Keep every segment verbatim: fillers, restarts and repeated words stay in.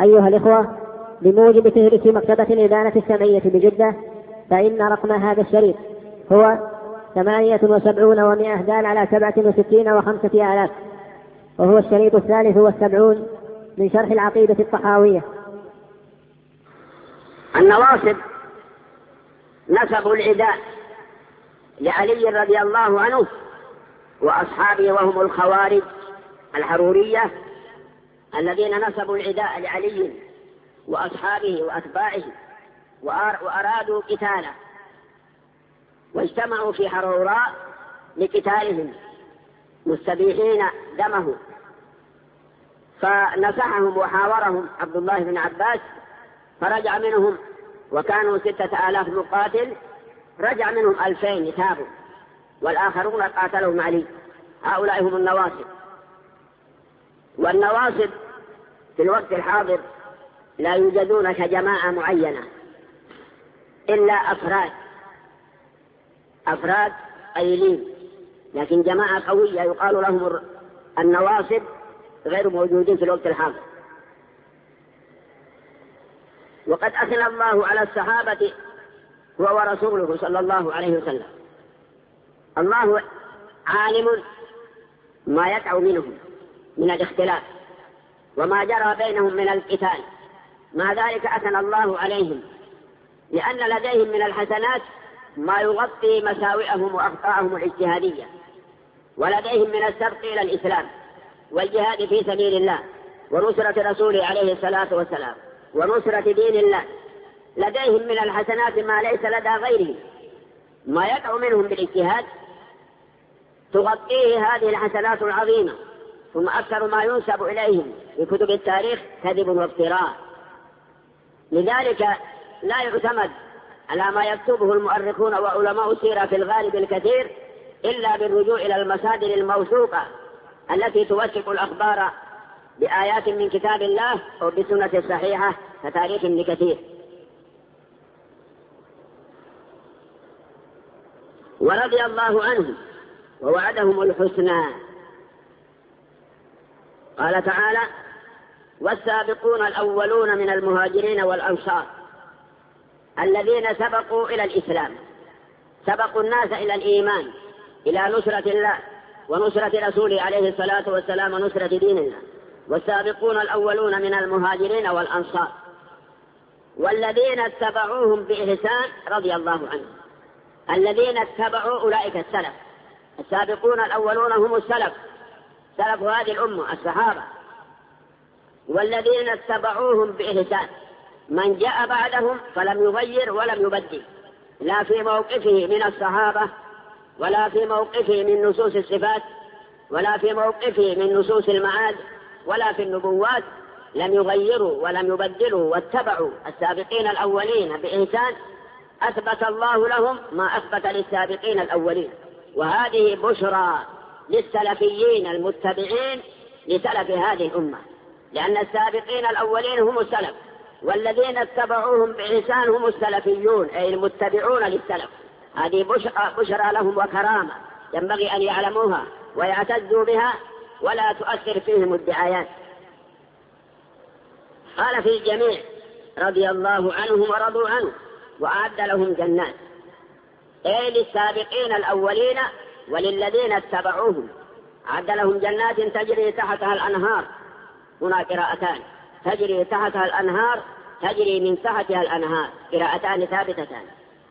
أيها الإخوة، بموجب فهرس مكتبة الإذاعة السمعية بجدة، فإن رقم هذا الشريط هو ثمانية وسبعون ومائة دال على سبعة وستين وخمسة آلاف، وهو الشريط الثالث والسبعون من شرح العقيدة الطحاوية. النواصب نسبوا العداء لعلي رضي الله عنه وأصحابه، وهم الخوارج الحرورية الذين نسبوا العداء لعلي وأصحابه وأتباعه وأرادوا قتاله، واجتمعوا في حروراء لقتالهم مستبيحين دمه. فنصحهم وحاورهم عبد الله بن عباس فرجع منهم، وكانوا ستة آلاف مقاتل، رجع منهم ألفين تابوا، والآخرون قاتلهم علي. هؤلاء هم النواصب. والنواصب في الوقت الحاضر لا يوجدون كجماعة معينة، إلا أفراد أفراد قليلين، لكن جماعة قوية يقال لهم النواصب غير موجودين في الوقت الحاضر. وقد أثنى الله على الصحابة هو ورسوله صلى الله عليه وسلم. الله عالم ما يقع منهم من الاختلاف وما جرى بينهم من القتال، مع ذلك أثنى الله عليهم، لأن لديهم من الحسنات ما يغطي مساوئهم وأخطاءهم الاجتهادية، ولديهم من السبق إلى الإسلام والجهاد في سبيل الله ونصرة رسوله عليه الصلاة والسلام ونصرة دين الله. لديهم من الحسنات ما ليس لدى غيره، ما يقع منهم بالاجتهاد تغطيه هذه الحسنات العظيمة. ثم أكثر ما ينسب إليهم في كتب التاريخ كذب وافتراء، لذلك لا يعتمد على ما يكتبه المؤرخون وعلماء السيرة في الغالب الكثير إلا بالرجوع إلى المصادر الموثوقة التي توثق الأخبار بآيات من كتاب الله أو بسنة الصحيحة كتاريخ ابن كثير. ورضي الله عنهم ووعدهم الحسنى. قال تعالى: والسابقون الأولون من المهاجرين والأنصار الذين سبقوا إلى الإسلام، سبقوا الناس إلى الإيمان، إلى نصرة الله ونصرة رسوله عليه الصلاة والسلام ونصرة دين الله. والسابقون الأولون من المهاجرين والأنصار والذين اتبعوهم بإحسان رضي الله عنهم. الذين اتبعوا أولئك السلف. السابقون الأولون هم السلف، سلف هذه الأمة الصحابة. والذين اتبعوهم بإحسان من جاء بعدهم فلم يغير ولم يبدل، لا في موقفه من الصحابة ولا في موقفه من نصوص الصفات ولا في موقفه من نصوص المعاد ولا في النبوات، لم يغيروا ولم يبدلوا واتبعوا السابقين الأولين بإحسان. أثبت الله لهم ما أثبت للسابقين الأولين، وهذه بشرى للسلفيين المتبعين لسلف هذه الأمة، لأن السابقين الأولين هم السلف، والذين اتبعوهم بإحسان هم السلفيون أي المتبعون للسلف. هذه بشرى, بشرى لهم وكرامة ينبغي أن يعلموها ويعتزوا بها ولا تؤثر فيهم الدعايات. قال في الجميع رضي الله عنهم ورضوا عنه وأعد لهم جنات، أي للسابقين الأولين وللذين اتبعوهم أعد لهم جنات تجري تحتها الأنهار. هنا قراءتان: تجري تحتها الأنهار، تجري من تحتها الأنهار، قراءتان ثابتتان.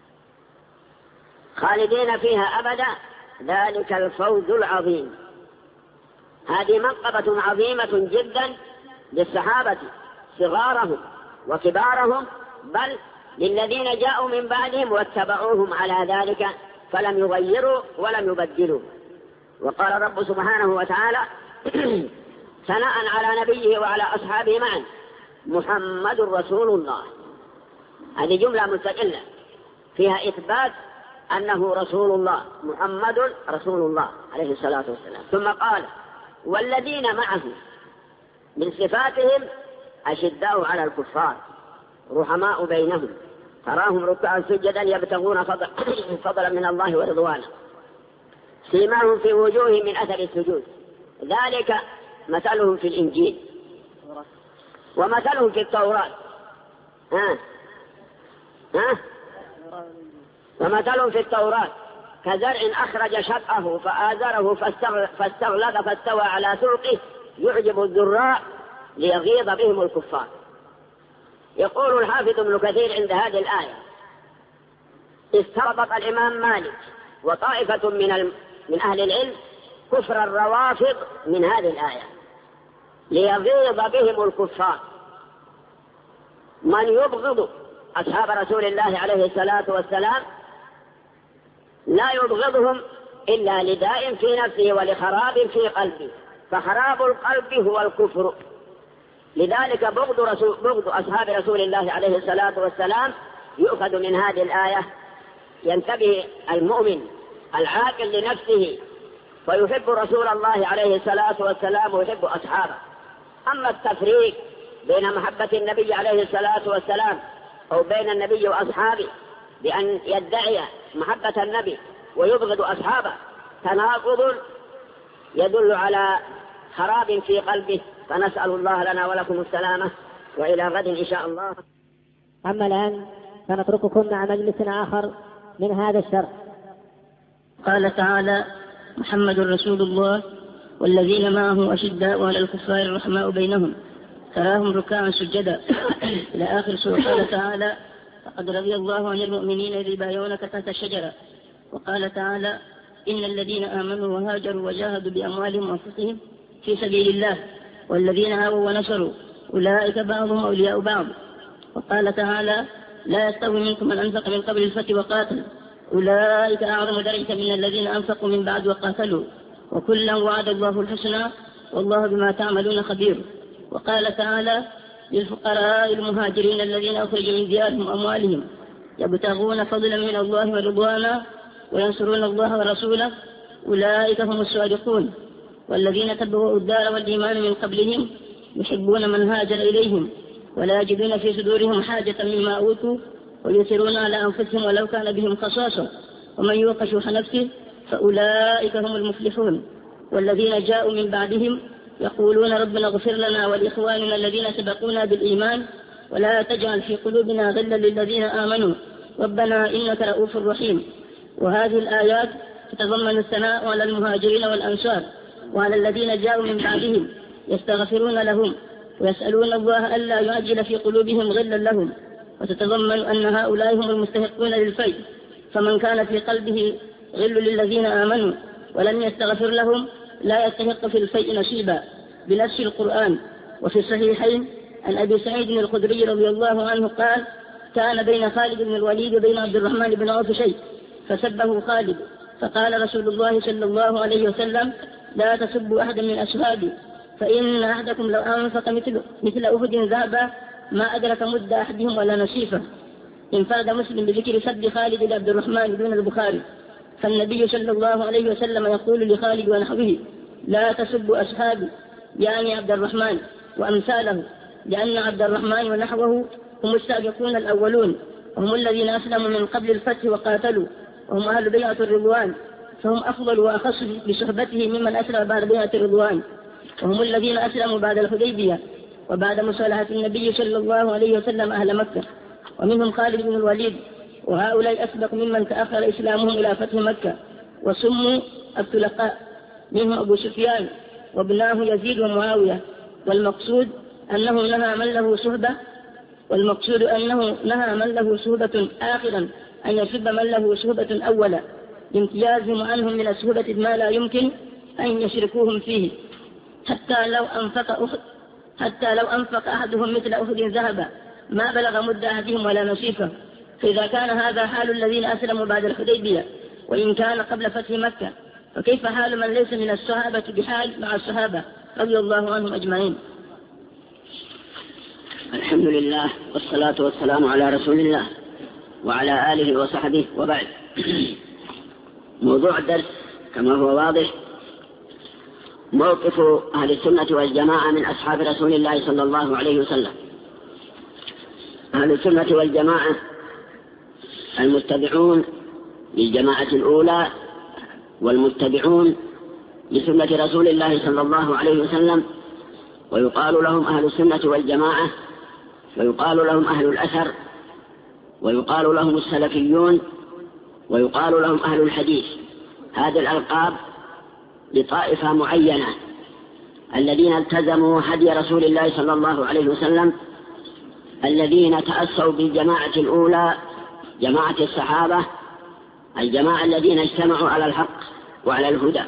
خالدين فيها أبدا، ذلك الفوز العظيم. هذه منقبة عظيمة جدا للصحابة صغارهم وكبارهم، بل للذين جاءوا من بعدهم واتبعوهم على ذلك فلم يغيروا ولم يبدلوا. وقال رب سبحانه وتعالى ثناء على نبيه وعلى أصحابه معا: محمد رسول الله. هذه جملة مستقلة فيها إثبات أنه رسول الله، محمد رسول الله عليه الصلاة والسلام. ثم قال: والذين معه من صفاتهم أشداء على الكفار رحماء بينهم تراهم ركعا سجدا يبتغون فضلا من الله ورضوانه سيماهم في وجوههم من أثر السجود ذلك مثلهم في الإنجيل ومثلهم في التوراة ها ها ومثلهم في التوراة كزرع أخرج شطأه فآزره فاستغلظ فاستوى على سوقه يعجب الزراع ليغيظ بهم الكفار. يقول الحافظ ابن كثير عند هذه الآية: استربط الإمام مالك وطائفة من من أهل العلم كفر الروافض من هذه الآية ليغيظ بهم الكفار. من يبغض أصحاب رسول الله عليه الصلاة والسلام لا يبغضهم إلا لداء في نفسه ولخراب في قلبه، فخراب القلب هو الكفر. لذلك بغض, رسول بغض أصحاب رسول الله عليه الصلاة والسلام يؤخذ من هذه الآية. ينتبه المؤمن العاقل لنفسه فيحب رسول الله عليه الصلاة والسلام ويحب أصحابه. أما التفريق بين محبة النبي عليه الصلاة والسلام أو بين النبي وأصحابه بأن يدعي محبة النبي ويبغض أصحابه تناقض يدل على خراب في قلبه، فنسأل الله لنا ولكم السلامة، وإلى غد إن شاء الله. أما الآن فنترككم مع مجلس آخر من هذا الشرح. قال تعالى: محمد رسول الله والذين معه أشداء على الكفار رحماء بينهم تراهم ركعا سجدا إلى آخر سورة. قال تعالى: فقد رضي الله عن المؤمنين إذ يبايعونك تحت الشجرة. وقال تعالى: إن الذين آمنوا وهاجروا وجاهدوا بأموالهم وأنفسهم في سبيل الله والذين آووا ونصروا أولئك بعضهم أولياء بعض. وقال تعالى: لا يستوي منكم من أنفق من قبل الفتح وقاتل أولئك أعظم درجة من الذين أنفقوا من بعد وقاتلوا وكلا وعد الله الحسنى والله بما تعملون خبير. وقال تعالى: للفقراء المهاجرين الذين أخرجوا من ديارهم وأموالهم يبتغون فضلا من الله ورضوانا وينصرون الله ورسوله أولئك هم الصادقون. والذين تبوأوا الدار والإيمان من قبلهم يحبون من هاجر إليهم ولا يجدون في صدورهم حاجة مما أوتوا ويؤثرون على أنفسهم ولو كان بهم خصاصة ومن يوق شح نفسه فأولئك هم المفلحون. والذين جاءوا من بعدهم يقولون ربنا اغفر لنا ولإخواننا الذين سبقونا بالإيمان ولا تجعل في قلوبنا غلا للذين آمنوا ربنا إنك رؤوف رحيم. وهذه الآيات تتضمن الثناء على المهاجرين والأنصار وعلى الذين جاءوا من بعدهم يستغفرون لهم ويسألون الله ألا يعجل في قلوبهم غلا لهم، وتتضمن أن هؤلاء هم المستحقون للفيء، فمن كان في قلبه غل للذين آمنوا ولم يستغفر لهم لا يستحق في الفيء نصيبا بنفس القرآن. وفي الصحيحين عن أبي سعيد الخدري رضي الله عنه قال: كان بين خالد بن الوليد وبين عبد الرحمن بن عوف شيء فسبه خالد فقال رسول الله صلى الله عليه وسلم: لا تسبوا أحدا من أصحابي فإن أحدكم لو أنفق مثل, مثل أحد ذهبا ما أدرك مد أحدهم ولا نصيفه. انفرد مسلم بذكر سب خالد لعبد الرحمن دون البخاري. فالنبي صلى الله عليه وسلم يقول لخالد ونحوه: لا تسبوا أصحابي، يعني عبد الرحمن وأمثاله، لأن عبد الرحمن ونحوه هم السابقون الأولون وهم الذين أسلموا من قبل الفتح وقاتلوا وهم أهل بيعة الرضوان، فهم أفضل وأخص بصحبته ممن أسلم بعد بيعة الرضوان، وهم الذين أسلموا بعد الحديبية وبعد مصالحة النبي صلى الله عليه وسلم أهل مكة، ومنهم خالد بن الوليد، وهؤلاء أسبق ممن تأخر إسلامهم إلى فتح مكة وسموا الطلقاء، منهم أبو سفيان وابناه يزيد ومعاوية. والمقصود أنه نهى من له صحبة والمقصود أنه نهى من له صحبة آخرا أن يسب من له صحبة أولا لامتيازهم عنهم من الصحبة ما لا يمكن أن يشركوهم فيه، حتى لو أنفق أخ... حتى لو أنفق أحدهم مثل أحد ذهبا ما بلغ مد أحدهم ولا نصيفه. فإذا كان هذا حال الذين أسلموا بعد الحديبية وإن كان قبل فتح مكة، فكيف حال من ليس من الصحابة بحال مع الصحابة رضي الله عنهم أجمعين؟ الحمد لله والصلاة والسلام على رسول الله وعلى آله وصحبه وبعد. موضوع الدرس كما هو واضح موقف أهل السنة والجماعة من أصحاب رسول الله صلى الله عليه وسلم. أهل السنة والجماعة المتبعون للجماعة الأولى والمتبعون لسنة رسول الله صلى الله عليه وسلم ويقال لهم أهل السنة والجماعة، ويقال لهم أهل الأثر، ويقال لهم السلفيون، ويقال لهم أهل الحديث. هذه الألقاب لطائفة معينة الذين التزموا هدي رسول الله صلى الله عليه وسلم، الذين تأسوا بالجماعة الأولى جماعة الصحابة، الجماعة الذين اجتمعوا على الحق وعلى الهدى.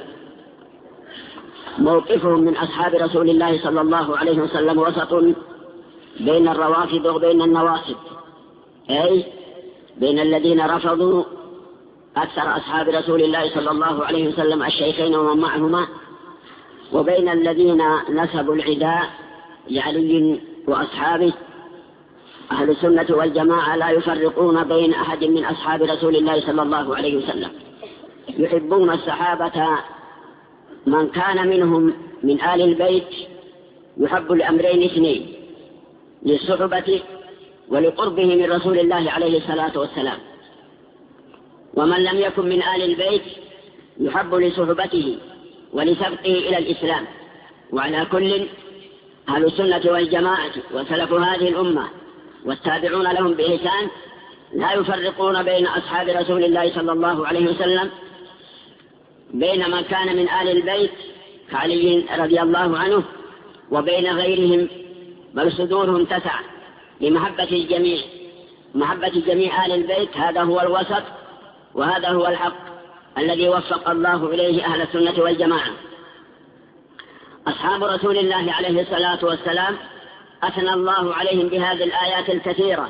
موقفهم من أصحاب رسول الله صلى الله عليه وسلم وسط بين الروافض وبين النواصب، أي بين الذين رفضوا أكثر أصحاب رسول الله صلى الله عليه وسلم الشيخين ومن معهما، وبين الذين نسبوا العداء لعلي وأصحابه. أهل السنة والجماعة لا يفرقون بين أحد من أصحاب رسول الله صلى الله عليه وسلم، يحبون الصحابة من كان منهم من آل البيت يحب لأمرين اثنين: للصحبة ولقربه من رسول الله عليه الصلاة والسلام. ومن لم يكن من آل البيت يحب لصحبته ولسبقه إلى الإسلام. وعلى كل، أهل السنة والجماعة وسلف هذه الأمة والتابعون لهم بإحسان لا يفرقون بين أصحاب رسول الله صلى الله عليه وسلم بين من كان من آل البيت كعلي رضي الله عنه وبين غيرهم، بل صدورهم تسع لمحبة الجميع، محبة جميع آل البيت. هذا هو الوسط، وهذا هو الحق الذي وفق الله إليه أهل السنة والجماعة. أصحاب رسول الله عليه الصلاة والسلام أثنى الله عليهم بهذه الآيات الكثيرة.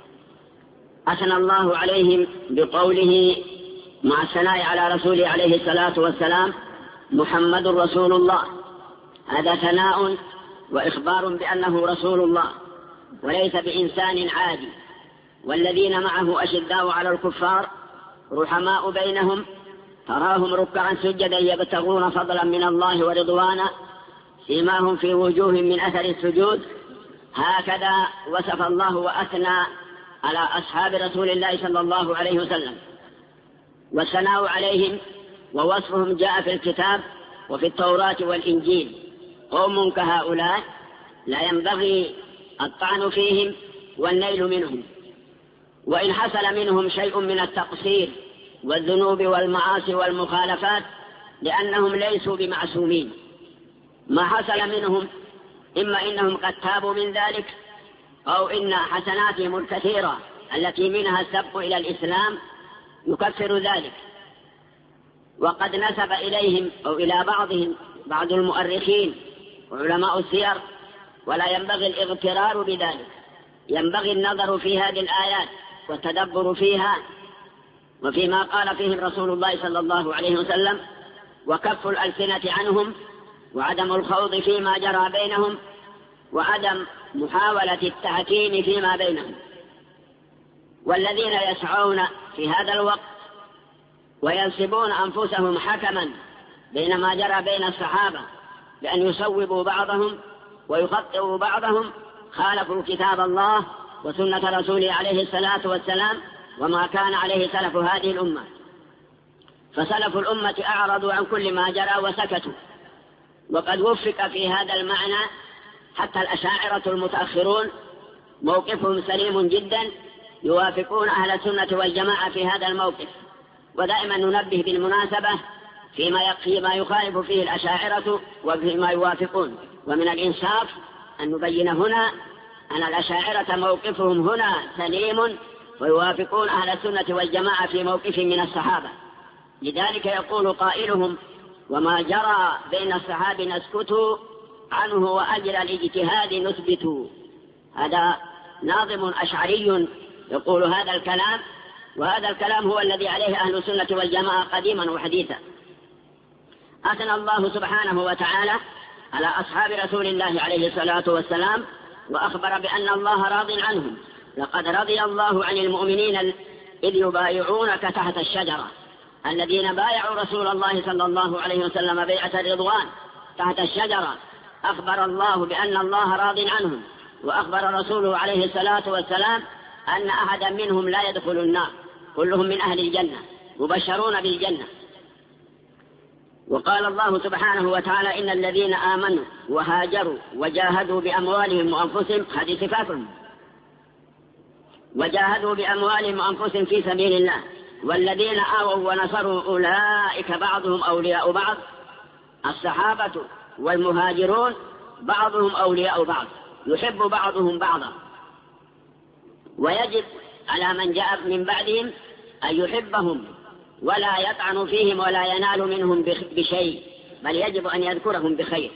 أثنى الله عليهم بقوله مع الثناء على رسوله عليه الصلاة والسلام: محمد رسول الله. هذا ثناء وإخبار بأنه رسول الله وليس بإنسان عادي. والذين معه أشداء على الكفار رحماء بينهم، تراهم ركعا سجدا يبتغون فضلا من الله ورضوانا، سيماهم في وجوههم من أثر السجود. هكذا وصف الله وأثنى على أصحاب رسول الله صلى الله عليه وسلم. والثناء عليهم ووصفهم جاء في الكتاب وفي التوراة والإنجيل. قوم كهؤلاء لا ينبغي الطعن فيهم والنيل منهم، وإن حصل منهم شيء من التقصير والذنوب والمعاصي والمخالفات، لأنهم ليسوا بمعصومين. ما حصل منهم إما إنهم قد تابوا من ذلك، أو إن حسناتهم الكثيرة التي منها السبق إلى الإسلام يكفر ذلك. وقد نسب إليهم أو إلى بعضهم بعض المؤرخين وعلماء السير، ولا ينبغي الاغترار بذلك. ينبغي النظر في هذه الآيات والتدبر فيها وفيما قال فيهم رسول الله صلى الله عليه وسلم، وكف الألسنة عنهم، وعدم الخوض فيما جرى بينهم، وعدم محاولة التحكيم فيما بينهم. والذين يسعون في هذا الوقت وينسبون أنفسهم حكما بين ما جرى بين الصحابة بأن يصوبوا بعضهم ويخطئوا بعضهم، خالفوا كتاب الله وسنة رسوله عليه الصلاة والسلام وما كان عليه سلف هذه الأمة. فسلف الأمة أعرضوا عن كل ما جرى وسكتوا. وقد وفق في هذا المعنى حتى الأشاعرة المتأخرون موقفهم سليم جدا، يوافقون أهل السنة والجماعة في هذا الموقف. ودائما ننبه بالمناسبة فيما فيما يخالف فيه الأشاعرة وفيما يوافقون. ومن الإنصاف أن نبين هنا أن الأشاعرة موقفهم هنا سليم، ويوافقون أهل السنة والجماعة في موقف من الصحابة. لذلك يقول قائلهم: وما جرى بين الصحابة نسكت عنه وأجر الاجتهاد نثبت. هذا ناظم أشعري يقول هذا الكلام، وهذا الكلام هو الذي عليه أهل السنة والجماعة قديما وحديثا. أثنى الله سبحانه وتعالى على أصحاب رسول الله عليه الصلاة والسلام، وأخبر بأن الله راض عنهم. لقد رضي الله عن المؤمنين إذ يبايعونك تحت الشجرة، الذين بايعوا رسول الله صلى الله عليه وسلم بيعة الرضوان تحت الشجرة. أخبر الله بأن الله راض عنهم، وأخبر رسوله عليه الصلاة والسلام أن أحدا منهم لا يدخل النار، كلهم من أهل الجنة مبشرون بالجنة. وقال الله سبحانه وتعالى إن الذين آمنوا وهاجروا وجاهدوا بأموالهم وأنفسهم، هذه صفاتهم، وجاهدوا بأموالهم وأنفسهم في سبيل الله، والذين آووا ونصروا أولئك بعضهم أولياء بعض. الصحابة والمهاجرون بعضهم أولياء بعض، يحب بعضهم بعضا، ويجب على من جاء من بعدهم أن يحبهم ولا يطعن فيهم ولا ينال منهم بشيء، بل يجب أن يذكرهم بخير.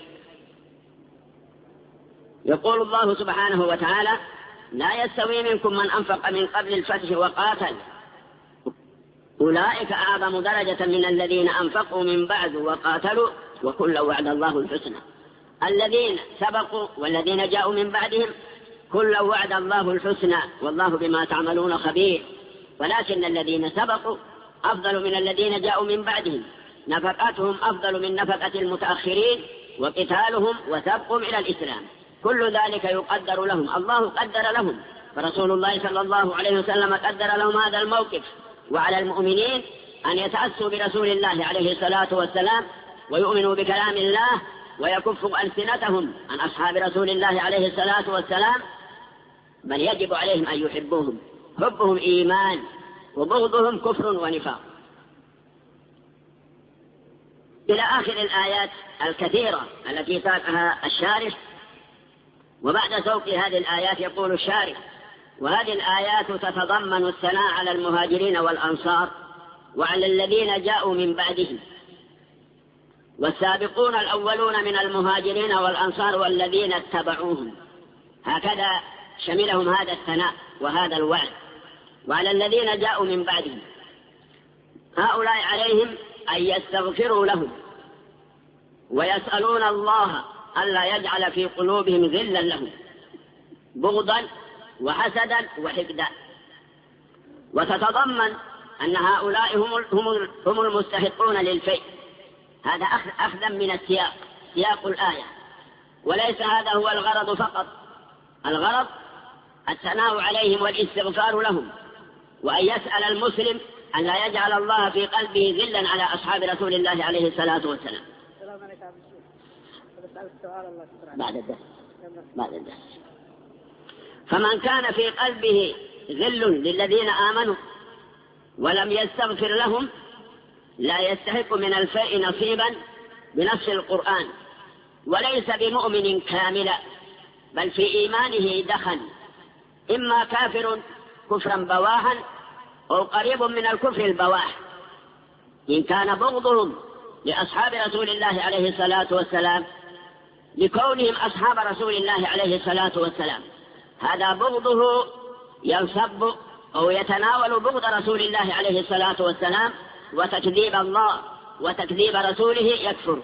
يقول الله سبحانه وتعالى لا يستوي منكم من أنفق من قبل الفتح وقاتل أولئك أعظم درجة من الذين أنفقوا من بعد وقاتلوا وكلا وعد الله الحسنى. الذين سبقوا والذين جاءوا من بعدهم كلا وعد الله الحسنى والله بما تعملون خبير، ولكن الذين سبقوا أفضل من الذين جاءوا من بعدهم، نفقاتهم أفضل من نفقة المتأخرين، وقتالهم وسبقهم إلى الإسلام كل ذلك يقدر لهم، الله قدر لهم، فرسول الله صلى الله عليه وسلم قدر لهم هذا الموقف. وعلى المؤمنين أن يتأسوا برسول الله عليه الصلاة والسلام ويؤمنوا بكلام الله ويكفوا ألسنتهم عن أصحاب رسول الله عليه الصلاة والسلام، بل يجب عليهم أن يحبوهم، حبهم إيمان وبغضهم كفر ونفاق، إلى آخر الآيات الكثيرة التي ساقها الشارح. وبعد سوق هذه الآيات يقول الشارح وهذه الآيات تتضمن الثناء على المهاجرين والأنصار وعلى الذين جاءوا من بعدهم، والسابقون الأولون من المهاجرين والأنصار والذين اتبعوهم، هكذا شملهم هذا الثناء وهذا الوعد. وعلى الذين جاءوا من بعدهم هؤلاء عليهم أن يستغفروا لهم ويسألون الله ألا يجعل في قلوبهم غلا لهم بغضا وحسدا وحقدا. وتتضمن أن هؤلاء هم هم المستحقون للفيء، هذا أخذا من السياق، سياق الآية، وليس هذا هو الغرض فقط، الغرض الثناء عليهم والاستغفار لهم، وأن يسأل المسلم أن لا يجعل الله في قلبه غلا على أصحاب رسول الله عليه الصلاة والسلام. بعد الدرس بعد الدرس فمن كان في قلبه غل للذين آمنوا ولم يستغفر لهم لا يستحق من الفيء نصيبا بنفس القرآن، وليس بمؤمن كاملا، بل في إيمانه دخل، إما كافر كفرا بواحا أو قريب من الكفر البواح، إن كان بغضهم لأصحاب رسول الله عليه الصلاة والسلام لكونهم أصحاب رسول الله عليه الصلاة والسلام، هذا بغضه ينصب أو يتناول بغض رسول الله عليه الصلاة والسلام وتكذيب الله وتكذيب رسوله يكفر.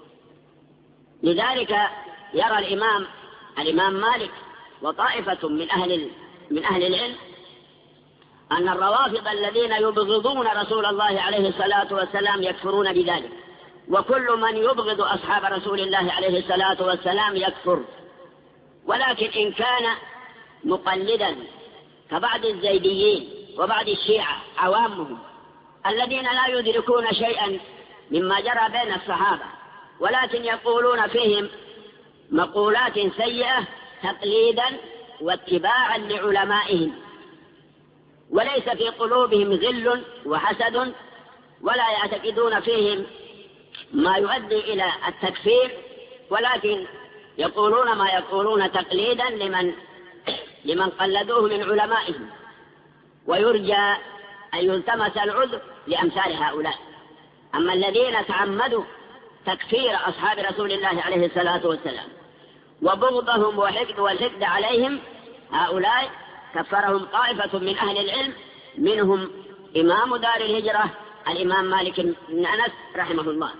لذلك يرى الإمام الإمام مالك وطائفة من أهل من أهل العلم أن الروافض الذين يبغضون رسول الله عليه الصلاة والسلام يكفرون بذلك، وكل من يبغض أصحاب رسول الله عليه الصلاة والسلام يكفر. ولكن إن كان مقلدا كبعض الزيديين وبعض الشيعة عوامهم الذين لا يدركون شيئا مما جرى بين الصحابة، ولكن يقولون فيهم مقولات سيئة تقليدا واتباعا لعلمائهم، وليس في قلوبهم غل وحسد، ولا يعتقدون فيهم ما يؤدي إلى التكفير، ولكن يقولون ما يقولون تقليدا لمن لمن قلدوه من علمائهم، ويرجى أن يلتمس العذر لأمثال هؤلاء. أما الذين تعمدوا تكفير أصحاب رسول الله عليه الصلاة والسلام وبغضهم وحقد والحقد عليهم، هؤلاء كفرهم طائفة من أهل العلم، منهم إمام دار الهجرة الإمام مالك بن أنس رحمه الله.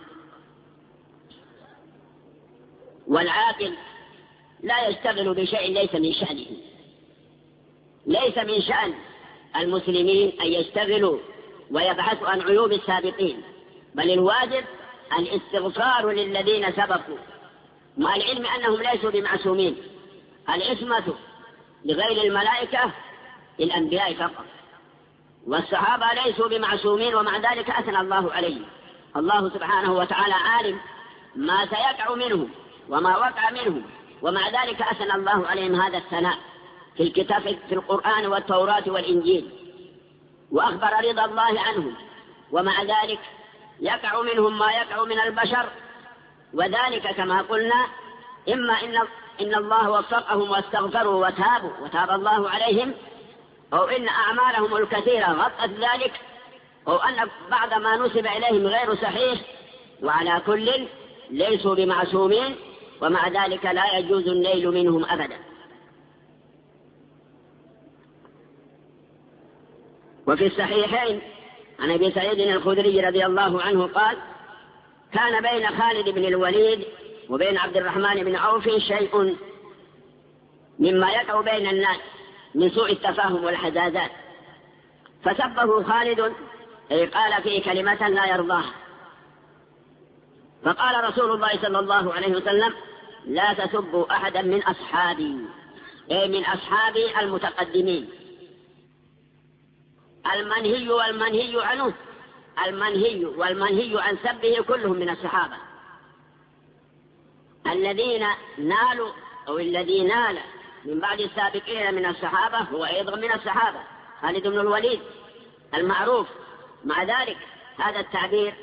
والعاقل لا يشتغل بشيء ليس من شأنه، ليس من شأن المسلمين أن يشتغلوا ويبحثوا عن عيوب السابقين، بل الواجب الاستغفار للذين سبقوا، مع العلم أنهم ليسوا بمعصومين، العصمة لغير الملائكة الأنبياء فقط، والصحابة ليسوا بمعصومين ومع ذلك أثنى الله عليهم. الله سبحانه وتعالى عالم ما سيقع منهم وما وقع منهم، ومع ذلك أثنى الله عليهم هذا الثناء في الكتاب في القرآن والتوراة والإنجيل، وأخبر رضا الله عنهم، ومع ذلك يقع منهم ما يقع من البشر. وذلك كما قلنا إما إن, إن الله وفقهم واستغفروا وتابوا وتاب الله عليهم، أو إن أعمالهم الكثيرة غطت ذلك، أو أن بعض ما نسب إليهم غير صحيح. وعلى كل ليسوا بمعصومين، ومع ذلك لا يجوز النيل منهم أبدا. وفي الصحيحين عن أبي سعيد الخدري رضي الله عنه قال: كان بين خالد بن الوليد وبين عبد الرحمن بن عوف شيء مما يقع بين الناس من سوء التفاهم والحزازات، فسبه خالد، أي قال فيه كلمة لا يرضاها، فقال رسول الله صلى الله عليه وسلم: لا تسبوا أحدا من أصحابي، أي من أصحابي المتقدمين. المنهي والمنهي عنه، المنهي والمنهي عن سبه كلهم من الصحابة. الذين نالوا أو الذي نال من بعد السابقين من الصحابة هو أيضا من الصحابة، خالد بن الوليد المعروف. مع ذلك هذا التعبير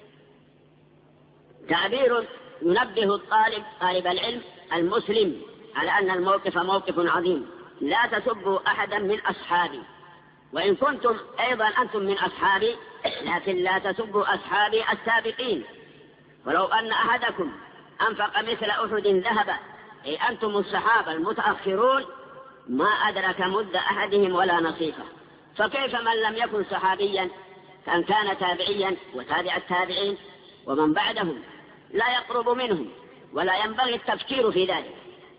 تعبير ينبه الطالب طالب العلم المسلم على أن الموقف موقف عظيم. لا تسبوا أحدا من أصحابي، وإن كنتم أيضا أنتم من أصحابي، لكن لا تسبوا أصحابي السابقين. ولو أن أحدكم أنفق مثل أحد ذهبا، أي أنتم الصحابة المتأخرون، ما أدرك مد أحدهم ولا نصيفه. فكيف من لم يكن صحابيا كان كان تابعيا وتابع التابعين ومن بعدهم لا يقرب منهم، ولا ينبغي التفكير في ذلك.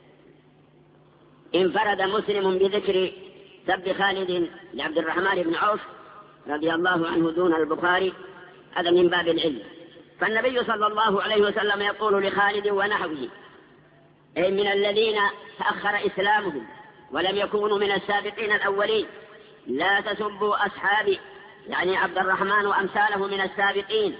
انفرد مسلم بذكر سب خالد لعبد الرحمن بن عوف رضي الله عنه دون البخاري، هذا من باب العلم. فالنبي صلى الله عليه وسلم يقول لخالد ونحوه، أي من الذين تأخر إسلامهم ولم يكونوا من السابقين الأولين: لا تسبوا أصحابي، يعني عبد الرحمن وأمثاله من السابقين.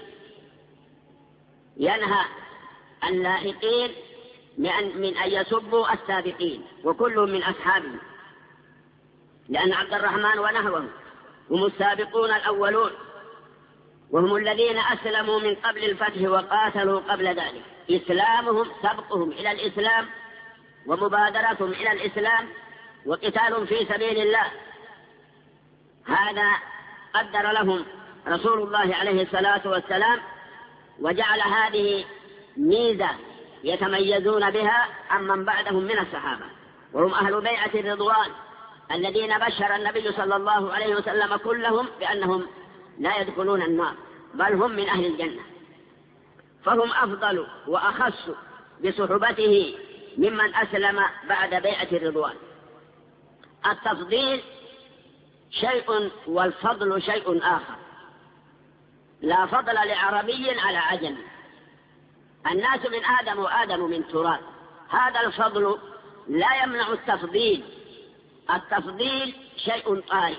ينهى اللاحقين من أن يسبوا السابقين، وكلهم من أصحابه، لأن عبد الرحمن ونحوه هم السابقون الأولون، وهم الذين أسلموا من قبل الفتح وقاتلوا قبل ذلك. إسلامهم سبقهم إلى الإسلام ومبادرتهم إلى الإسلام وقتال في سبيل الله، هذا قدر لهم رسول الله عليه الصلاة والسلام، وجعل هذه ميزة يتميزون بها عمن بعدهم من الصحابة، وهم أهل بيعة الرضوان الذين بشر النبي صلى الله عليه وسلم كلهم بأنهم لا يدخلون النار، بل هم من أهل الجنة. فهم أفضل وأخص بصحبته ممن أسلم بعد بيعة الرضوان. التفضيل شيء والفضل شيء آخر، لا فضل لعربي على عجمي، الناس من آدم وآدم من تراب. هذا الفضل لا يمنع التفضيل. التفضيل شيء طارئ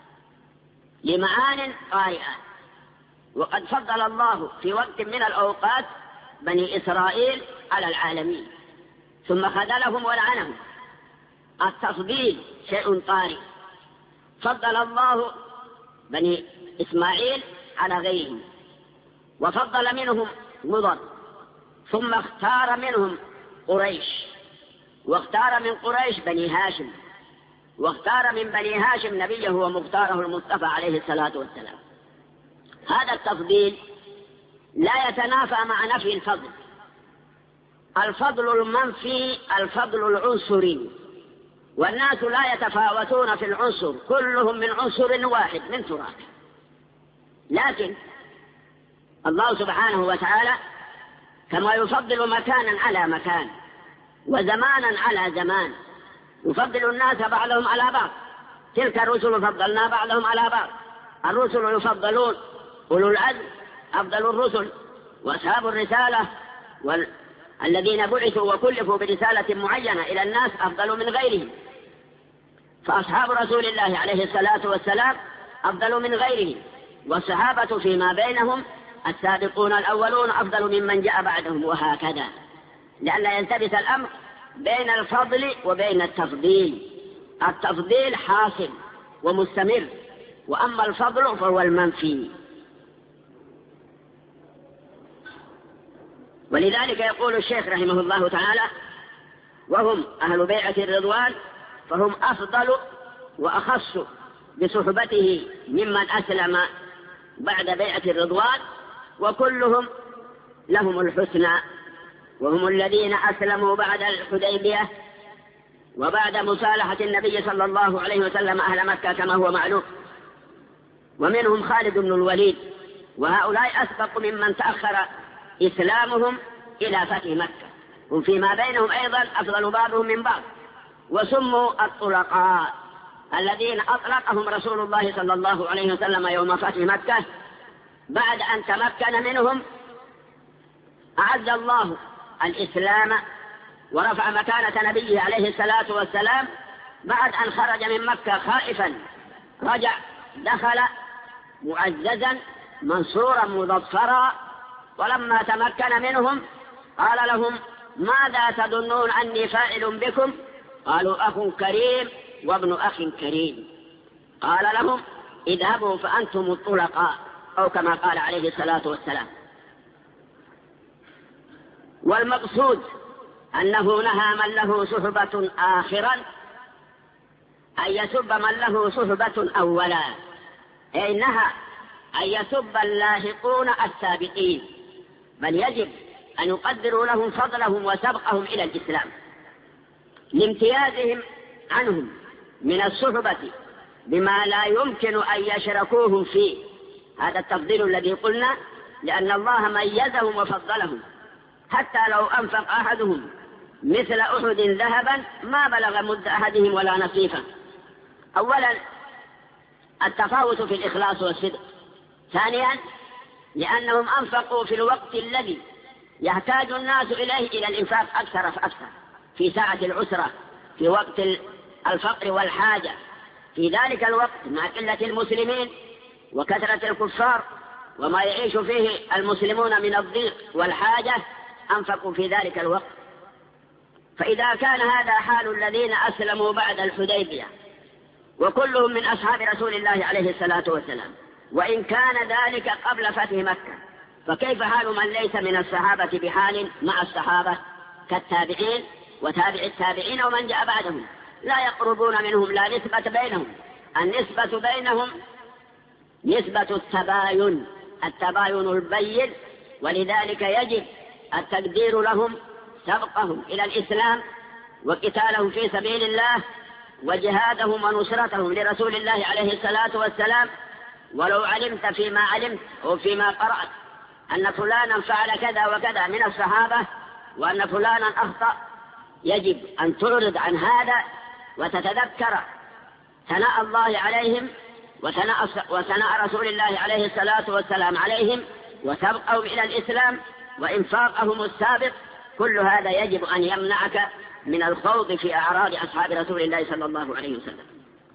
لمعان طارئة، وقد فضل الله في وقت من الأوقات بني إسرائيل على العالمين ثم خذلهم ولعنهم. التفضيل شيء طارئ، فضل الله بني إسماعيل على غيرهم، وفضل منهم مضر، ثم اختار منهم قريش، واختار من قريش بني هاشم، واختار من بني هاشم نبيه ومختاره المصطفى عليه الصلاة والسلام. هذا التفضيل لا يتنافى مع نفي الفضل. الفضل المنفي الفضل العنصري، والناس لا يتفاوتون في العنصر، كلهم من عنصر واحد من تراب. لكن الله سبحانه وتعالى كما يفضل مكانا على مكان وزمانا على زمان، يفضل الناس بعضهم على بعض. تلك الرسل فضلنا بعضهم على بعض. الرسل يفضلون، أولو العزم أفضل الرسل، وأصحاب الرسالة والذين بعثوا وكلفوا برسالة معينة إلى الناس أفضل من غيرهم. فأصحاب رسول الله عليه الصلاة والسلام أفضل من غيرهم، والصحابة فيما بينهم السابقون الأولون أفضل ممن جاء بعدهم، وهكذا، لئلا يلتبس الأمر بين الفضل وبين التفضيل. التفضيل حاصل ومستمر، وأما الفضل فهو المنفي. ولذلك يقول الشيخ رحمه الله تعالى: وهم أهل بيعة الرضوان فهم أفضل وأخص بصحبته ممن أسلم بعد بيعة الرضوان، وكلهم لهم الحسنى، وهم الذين أسلموا بعد الحديبية وبعد مصالحة النبي صلى الله عليه وسلم أهل مكة كما هو معلوم، ومنهم خالد بن الوليد، وهؤلاء أسبق ممن تأخر إسلامهم إلى فتح مكة، هم فيما بينهم أيضا أفضل بعضهم من بعض، وسموا الطلقاء الذين أطلقهم رسول الله صلى الله عليه وسلم يوم فتح مكة بعد أن تمكن منهم. أعز الله الإسلام ورفع مكانة نبيه عليه الصلاة والسلام بعد أن خرج من مكة خائفا، رجع دخل معززا منصورا مظفرا، ولما تمكن منهم قال لهم: ماذا تظنون أني فاعل بكم؟ قالوا: أخ كريم وابن أخ كريم. قال لهم: اذهبوا فأنتم الطلقاء، أو كما قال عليه الصلاة والسلام. والمقصود أنه نهى من له صحبة آخرا أن يسب من له صحبة أولا، أي نهى أن يسب اللاحقون السابقين، بل يجب أن يقدروا لهم فضلهم وسبقهم إلى الإسلام لامتيازهم عنهم من الصحبة بما لا يمكن أن يشركوهم فيه. هذا التفضيل الذي قلنا، لأن الله ميزهم وفضلهم، حتى لو أنفق أحدهم مثل أحد ذهبا ما بلغ مد أحدهم ولا نصيفا. أولا التفاوت في الإخلاص والصدق. ثانيا لأنهم أنفقوا في الوقت الذي يحتاج الناس إليه إلى الإنفاق أكثر فأكثر، في ساعة العسرة، في وقت الفقر والحاجة. في ذلك الوقت مع قلة المسلمين وكثرة الكفار وما يعيش فيه المسلمون من الضيق والحاجة، أنفقوا في ذلك الوقت. فإذا كان هذا حال الذين أسلموا بعد الحديبية وكلهم من أصحاب رسول الله عليه الصلاة والسلام، وإن كان ذلك قبل فتح مكة، فكيف حال من ليس من الصحابة بحال مع الصحابة كالتابعين وتابع التابعين ومن جاء بعدهم؟ لا يقربون منهم، لا نسبة بينهم. النسبة بينهم نسبة التباين، التباين البين، ولذلك يجب التقدير لهم سبقهم إلى الإسلام وقتالهم في سبيل الله وجهادهم ونصرتهم لرسول الله عليه الصلاة والسلام. ولو علمت فيما علمت وفيما قرأت أن فلانا فعل كذا وكذا من الصحابة وأن فلانا أخطأ، يجب أن تعرض عن هذا وتتذكر ثناء الله عليهم وثناء, وثناء رسول الله عليه الصلاة والسلام عليهم وسبقهم إلى الإسلام وإنفاقهم السابق. كل هذا يجب أن يمنعك من الخوض في أعراض أصحاب رسول الله صلى الله عليه وسلم.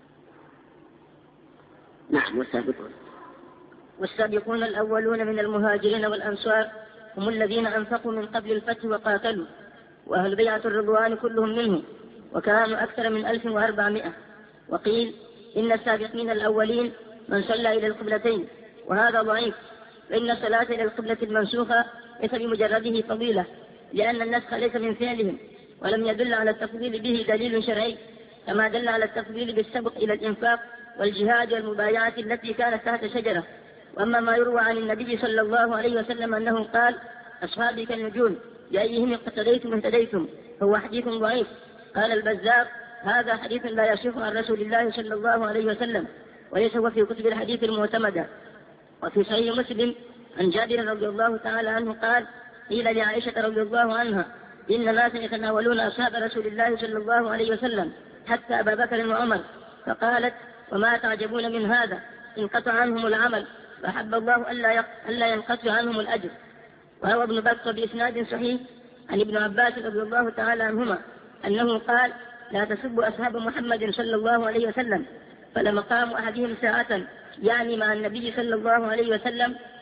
نعم. والسابقون والسابقون الأولون من المهاجرين والأنصار هم الذين أنفقوا من قبل الفتح وقاتلوا، وأهل بيعة الرضوان كلهم منهم، وكانوا أكثر من ألف وأربعمائة. وقيل إن السابقين الأولين من صلى إلى القبلتين، وهذا ضعيف، فإن الصلاة إلى القبلة المنسوخة ليس بمجرده فضيلة، لأن النسخ ليس من فعلهم، ولم يدل على التفضيل به دليل شرعي، كما دل على التفضيل بالسبق إلى الإنفاق والجهاد والمبايعة التي كانت تحت شجرة. وأما ما يروى عن النبي صلى الله عليه وسلم أنه قال: أصحابي كالنجوم بأيهم اقتديتم اهتديتم، هو حديث ضعيف. قال البزار: هذا حديث لا يصح عن رسول الله صلى الله عليه وسلم، وليس هو في كتب الحديث المعتمدة. وفي صحيح مسلم عن جابر رضي الله تعالى عنه قال: قيل لعائشة رضي الله عنها: إن ناسا يتناولون أصحاب رسول الله صلى الله عليه وسلم حتى أبا بكر وعمر، فقالت: وما تعجبون من هذا؟ انقطع عنهم العمل، فأحب الله ألا ينقطع عنهم الأجر. وهو ابن بكر بإسناد صحيح عن ابن عباس رضي الله تعالى عنهما أنه قال: لا تسبوا أصحاب محمد صلى الله عليه وسلم، فلمقام أحدهم ساعة يعني مع النبي صلى الله عليه وسلم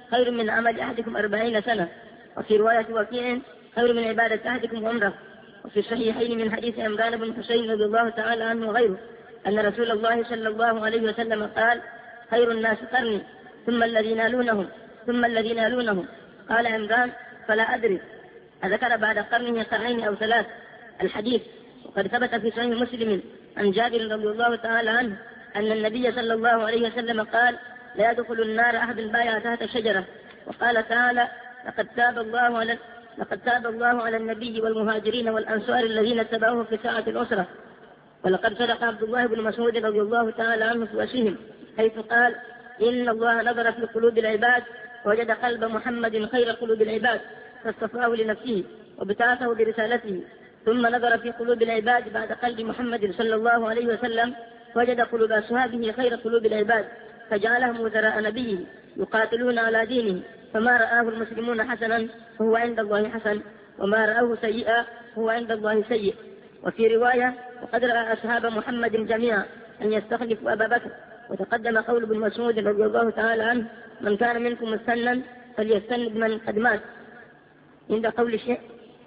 خير من عمل أحدكم أربعين سنة. وفي رواية وكيع خير من عبادة أحدكم عمره. وفي الصحيحين من حديث عمران بن حسين رضي الله تعالى عنه وغيره أن رسول الله صلى الله عليه وسلم قال: خير الناس قرني ثم الذين يلونهم ثم الذين يلونهم. قال عمران: فلا أدري أذكر بعد قرنه قرنين أو ثلاث؟ الحديث. وقد ثبت في صحيح مسلم عن جابر رضي الله تعالى عنه أن النبي صلى الله عليه وسلم قال: لا يدخل النار أحد بايع تحت الشجرة. وقال تعالى: لقد تاب الله على لقد تاب الله على النبي والمهاجرين والأنصار الذين اتبعوه في ساعة الأسرة. ولقد صدق عبد الله بن مسعود رضي الله تعالى عنه في وصفهم حيث قال: إن الله نظر في قلوب العباد ووجد قلب محمد خير قلوب العباد فاصطفاه لنفسه وابتعثه برسالته. ثم نظر في قلوب العباد بعد قلب محمد صلى الله عليه وسلم وجد قلوب أصحابه خير قلوب العباد فجعلهم وزراء نبيه يقاتلون على دينه. فما رآه المسلمون حسنا فهو عند الله حسن، وما رآه سيئا فهو عند الله سيء. وفي رواية: وقد رأى أصحاب محمد جميعا أن يستخلفوا أبا بكر. وتقدم قول ابن مسعود رضي الله تعالى عنه: من كان منكم مستنا فليستن بمن قد مات، عند قول الشيء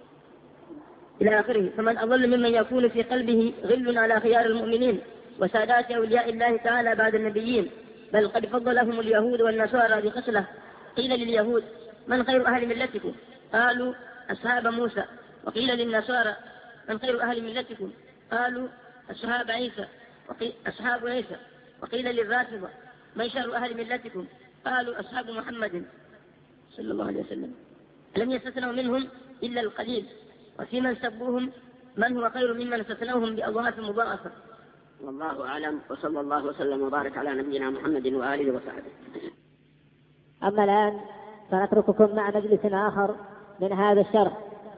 إلى آخره. فمن أضل ممن يكون في قلبه غل على خيار المؤمنين وسادات أولياء الله تعالى بعد النبيين، بل قد فضلهم اليهود والنصارى بخصلة. قيل لليهود: من خير أهل ملتكم؟ قالوا: أصحاب موسى. وقيل للنصارى: من خير أهل ملتكم؟ قالوا: أصحاب عيسى أصحاب عيسى. وقيل للرافضة: من شر أهل ملتكم؟ قالوا: أصحاب محمد صلى الله عليه وسلم. لم يستثنوا منهم إلا القليل، وفي من سبوهم من هو خير ممن استثنوهم بأضعاف مضاعفة. والله أعلم، وصلى الله وسلم وبارك على نبينا محمد وآله وصحبه. أما الآن فنترككم مع مجلس آخر من هذا الشرح.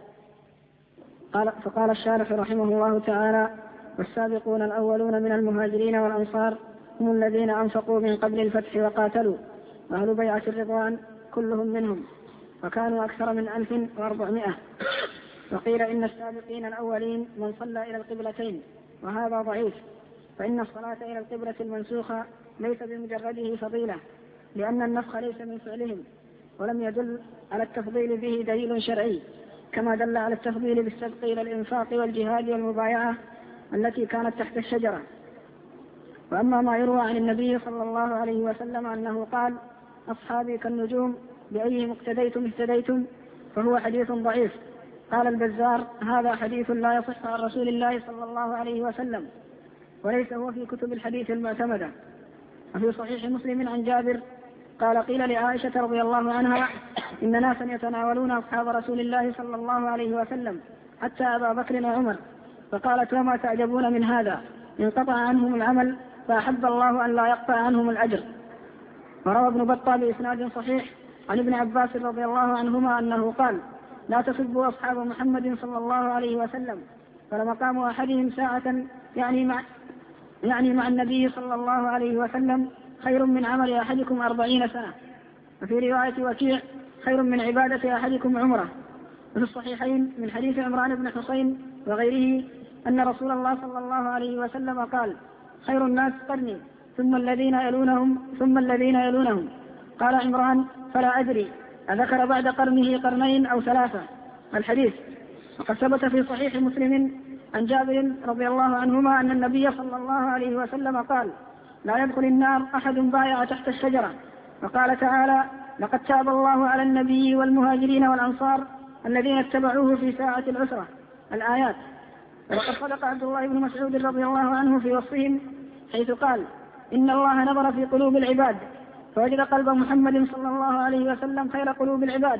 قال فقال الشارح رحمه الله تعالى: والسابقون الأولون من المهاجرين والأنصار هم الذين أنفقوا من قبل الفتح وقاتلوا، وأهل بيعة الرضوان كلهم منهم، وكانوا أكثر من ألف وأربعمائة. وقيل إن السابقين الأولين من صلى إلى القبلتين، وهذا ضعيف، فإن الصلاة إلى القبلة المنسوخة ليس بمجرده فضيلة، لأن النسخ ليس من فعلهم، ولم يدل على التفضيل به دليل شرعي، كما دل على التفضيل بالسبق إلى الإنفاق والجهاد والمبايعة التي كانت تحت الشجرة. وأما ما يروى عن النبي صلى الله عليه وسلم أنه قال: أصحابي كالنجوم بأيهم اقتديتم اهتديتم، فهو حديث ضعيف. قال البزار: هذا حديث لا يصح عن رسول الله صلى الله عليه وسلم، وليس هو في كتب الحديث المعتمدة. وفي صحيح مسلم عن جابر قال: قيل لعائشة رضي الله عنها: إن ناسا يتناولون أصحاب رسول الله صلى الله عليه وسلم حتى أبا بكر وعمر، فقالت: وما تعجبون من هذا؟ انقطع عنهم العمل فأحب الله أن لا يقطع عنهم الأجر. وروى ابن بطة بإسناد صحيح عن ابن عباس رضي الله عنهما أنه قال: لا تسبوا أصحاب محمد صلى الله عليه وسلم، فلمقام أحدهم ساعة يعني مع, يعني مع النبي صلى الله عليه وسلم خير من عمل أحدكم أربعين سنة. وفي رواية وكيع: خير من عبادة أحدكم عمره. وفي الصحيحين من حديث عمران بن حسين وغيره أن رسول الله صلى الله عليه وسلم قال: خير الناس قرني ثم الذين يلونهم ثم الذين يلونهم. قال عمران: فلا أدري أذكر بعد قرنه قرنين أو ثلاثة؟ الحديث. وقد ثبت في صحيح مسلم عن جابر رضي الله عنهما أن النبي صلى الله عليه وسلم قال: لا يدخل النار أحد بايع تحت الشجرة. وقال تعالى: لقد تاب الله على النبي والمهاجرين والأنصار الذين اتبعوه في ساعة العسرة. الآيات. وقد صدق عبد الله بن مسعود رضي الله عنه في وصفهم حيث قال: إن الله نظر في قلوب العباد فوجد قلب محمد صلى الله عليه وسلم خير قلوب العباد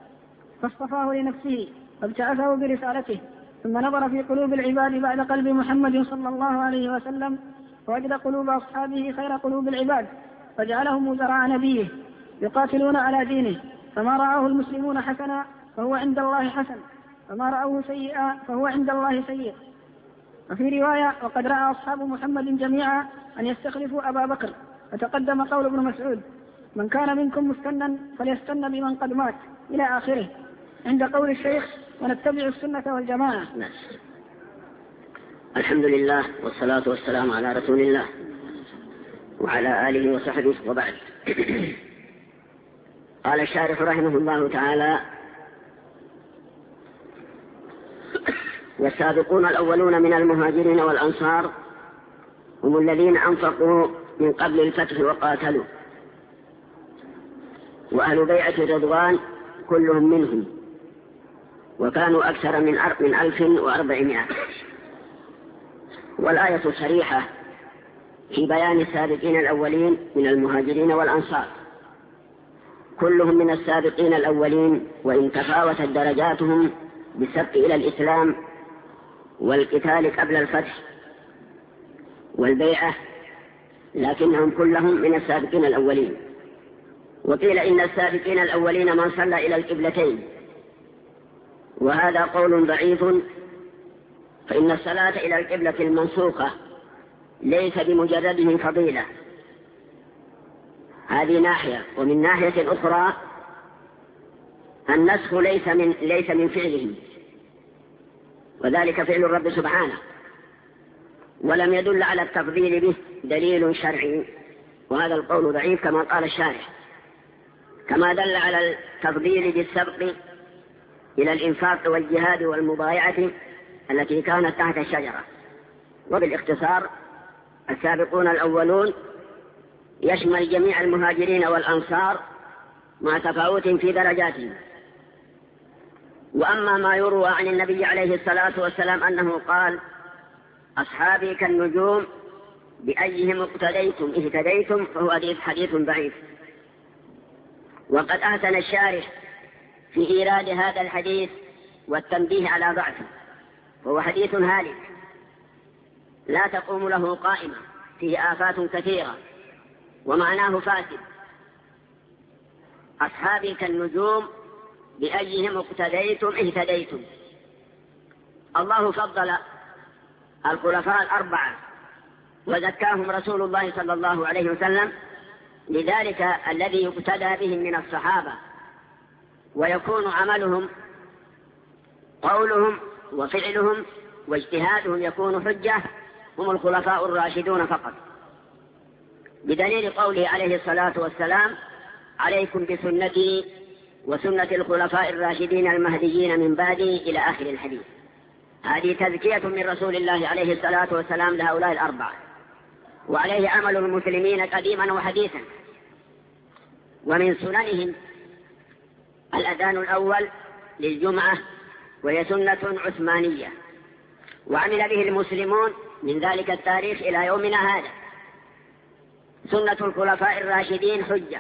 فاصطفاه لنفسه وابتعثه برسالته. ثم نظر في قلوب العباد بعد قلب محمد صلى الله عليه وسلم فوجد قلوب أصحابه خير قلوب العباد فجعلهم وزراء نبيه يقاتلون على دينه. فما رآه المسلمون حسنا فهو عند الله حسن، وما رأوه سيئا فهو عند الله سيء. وفي رواية: وقد رأى أصحاب محمد جميعا أن يستخلفوا أبا بكر. فتقدم قول ابن مسعود: من كان منكم مستنا فليستن بمن قد مات، إلى آخره، عند قول الشيخ: ونتبع السنة والجماعة. الحمد لله والصلاة والسلام على رسول الله وعلى آله وصحبه، وبعد. قال الشارح رحمه الله تعالى: والسابقون الأولون من المهاجرين والأنصار هم الذين أنفقوا من قبل الفتح وقاتلوا، وأهل بيعة الرضوان كلهم منهم، وكانوا أكثر من من ألف وأربعمائة. والآية صريحة في بيان السابقين الأولين من المهاجرين والأنصار، كلهم من السابقين الأولين، وإن تفاوتت درجاتهم بالسبق إلى الإسلام والقتال قبل الفتح والبيعة، لكنهم كلهم من السابقين الأولين. وقيل إن السابقين الأولين من صلى إلى القبلتين، وهذا قول ضعيف، فإن الصلاة إلى القبلة المنسوخة ليس بمجرده فضيلة، هذه ناحية. ومن ناحية أخرى النسخ ليس من ليس من فعلهم، وذلك فعل الرب سبحانه، ولم يدل على التفضيل به دليل شرعي، وهذا القول ضعيف كما قال الشارح، كما دل على التفضيل بالسبق إلى الإنفاق والجهاد والمبايعة التي كانت تحت الشجرة. وبالاختصار السابقون الأولون يشمل جميع المهاجرين والأنصار مع تفاوت في درجاتهم. وأما ما يروى عن النبي عليه الصلاة والسلام أنه قال: أصحابي كالنجوم بأيهم اقتديتم اهتديتم، فهو حديث ضعيف. وقد أحسن الشارح في إيراد هذا الحديث والتنبيه على ضعفه، وهو حديث هالك لا تقوم له قائمة، فيه آفات كثيرة ومعناه فاسد. أصحابي كالنجوم بأيهم اقتديتم اهتديتم. الله فضل الخلفاء الأربعة وزكاهم رسول الله صلى الله عليه وسلم، لذلك الذي يقتدى بهم من الصحابة ويكون عملهم قولهم وفعلهم واجتهادهم يكون حجة هم الخلفاء الراشدون فقط، بدليل قوله عليه الصلاة والسلام: عليكم بسنتي وسنة الخلفاء الراشدين المهديين من بعدي، إلى آخر الحديث. هذه تزكية من رسول الله عليه الصلاة والسلام لهؤلاء الأربعة، وعليه عمل المسلمين قديما وحديثا. ومن سننهم الأذان الأول للجمعة، وهي سنة عثمانية، وعمل به المسلمون من ذلك التاريخ إلى يومنا هذا. سنة الخلفاء الراشدين حجة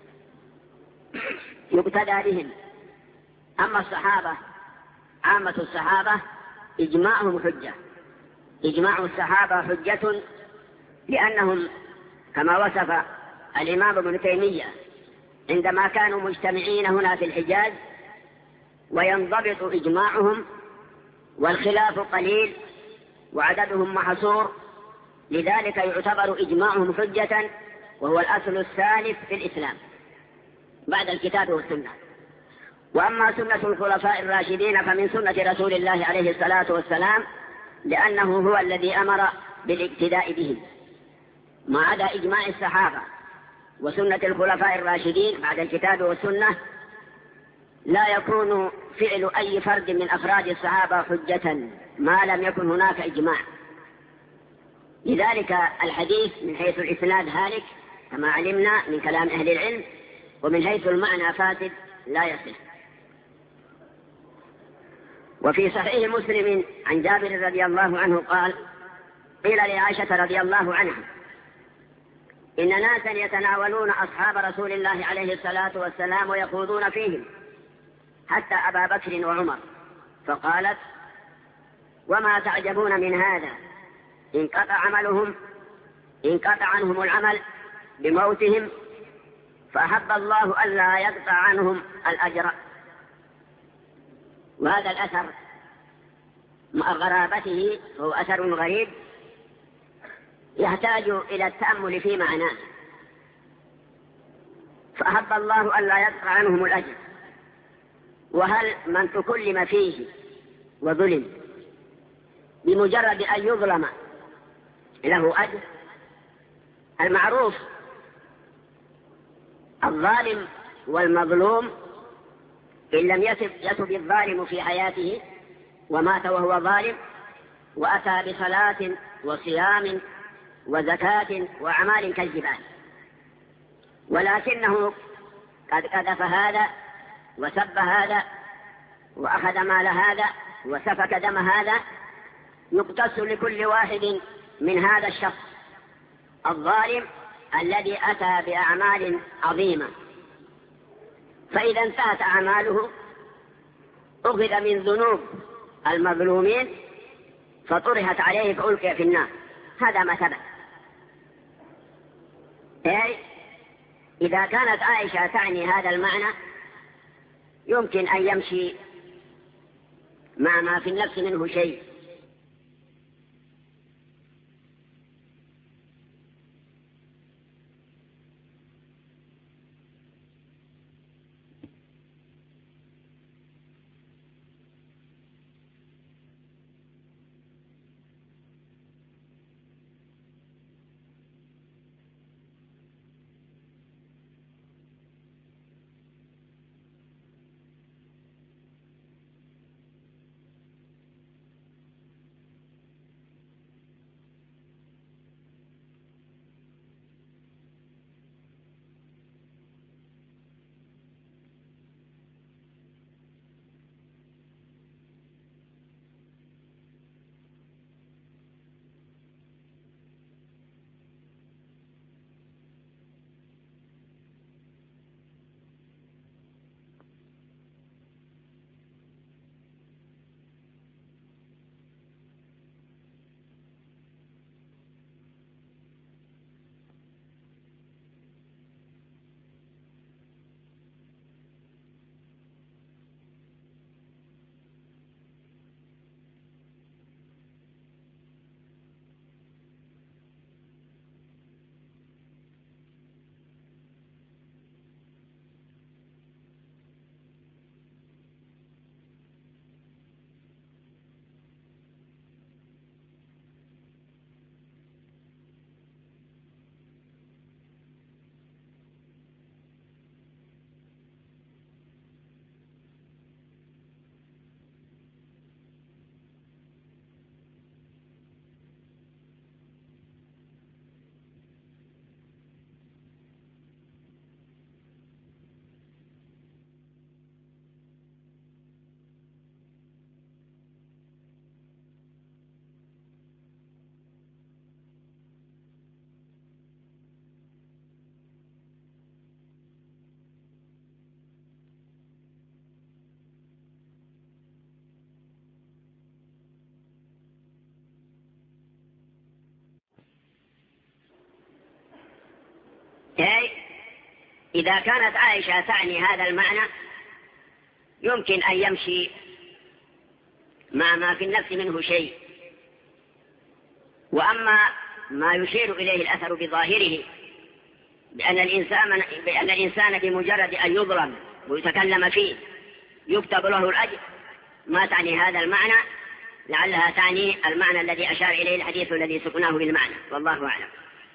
يقتدى بهم. أما الصحابة عامة الصحابة إجماعهم حجة، إجماع الصحابة حجة، لأنهم كما وصف الإمام ابن تيمية عندما كانوا مجتمعين هنا في الحجاز وينضبط إجماعهم والخلاف قليل وعددهم محصور، لذلك يعتبر إجماعهم حجة، وهو الأصل الثالث في الإسلام بعد الكتاب والسنة. وأما سنة الخلفاء الراشدين فمن سنة رسول الله عليه الصلاة والسلام، لأنه هو الذي أمر بالاقتداء به، ما عدا إجماع الصحابة وسنة الخلفاء الراشدين بعد الكتاب والسنة لا يكون فعل أي فرد من أفراد الصحابة حجة ما لم يكن هناك إجماع. لذلك الحديث من حيث الإسناد هالك كما علمنا من كلام أهل العلم، ومن حيث المعنى فاسد لا يصح. وفي صحيح مسلم عن جابر رضي الله عنه قال: قيل لعائشة رضي الله عنها: إن ناسا يتناولون أصحاب رسول الله عليه الصلاة والسلام ويخوضون فيهم حتى أبا بكر وعمر، فقالت: وما تعجبون من هذا؟ انقطع عملهم انقطع عنهم العمل بموتهم، فأحب الله ألا يقطع عنهم الأجر. وهذا الأثر مع غرابته هو أثر غريب يحتاج إلى التأمل في معناه. فأحب الله ألا يقطع عنهم الأجر، وهل من تكلم فيه وظلم بمجرد أن يظلم له أجر؟ المعروف الظالم والمظلوم إن لم يتب الظالم في حياته ومات وهو ظالم وأتى بصلاة وصيام وزكاة وأعمال كالجبال، ولكنه قد قذف هذا وسب هذا وأخذ مال هذا وسفك دم هذا، يقتص لكل واحد من هذا الشخص الظالم الذي أتى بأعمال عظيمة، فإذا انتهت أعماله أخذ من ذنوب المظلومين فطرحت عليه فألقي في النار. هذا ما ثبت. أي إذا كانت عائشة تعني هذا المعنى يمكن أن يمشي مع ما في النفس منه شيء. أي إذا كانت عائشة تعني هذا المعنى يمكن أن يمشي مع ما في النفس منه شيء. وأما ما يشير إليه الأثر بظاهره بأن الإنسان, بأن الإنسان بمجرد أن يظلم ويتكلم فيه يكتب له الأجر، ما تعني هذا المعنى، لعلها تعني المعنى الذي أشار إليه الحديث الذي سقناه بالمعنى، والله أعلم.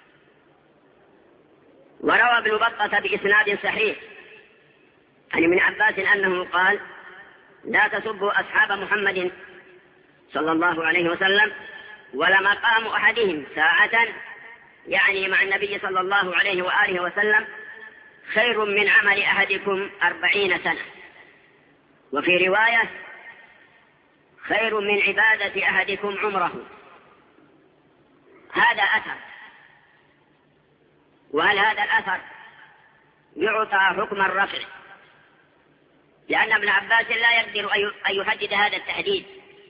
وروى ابن بطة بإسناد صحيح عن ابن عباس أنه قال: لا تسبوا أصحاب محمد صلى الله عليه وسلم ولا مقام أحدهم ساعة، يعني مع النبي صلى الله عليه وآله وسلم، خير من عمل أحدكم أربعين سنة. وفي رواية: خير من عبادة أحدكم عمره. هذا أثر. وهل هذا الأثر يعطى حكم الرفع؟ لأن ابن عباس لا يقدر أن يحدد هذا التحديد.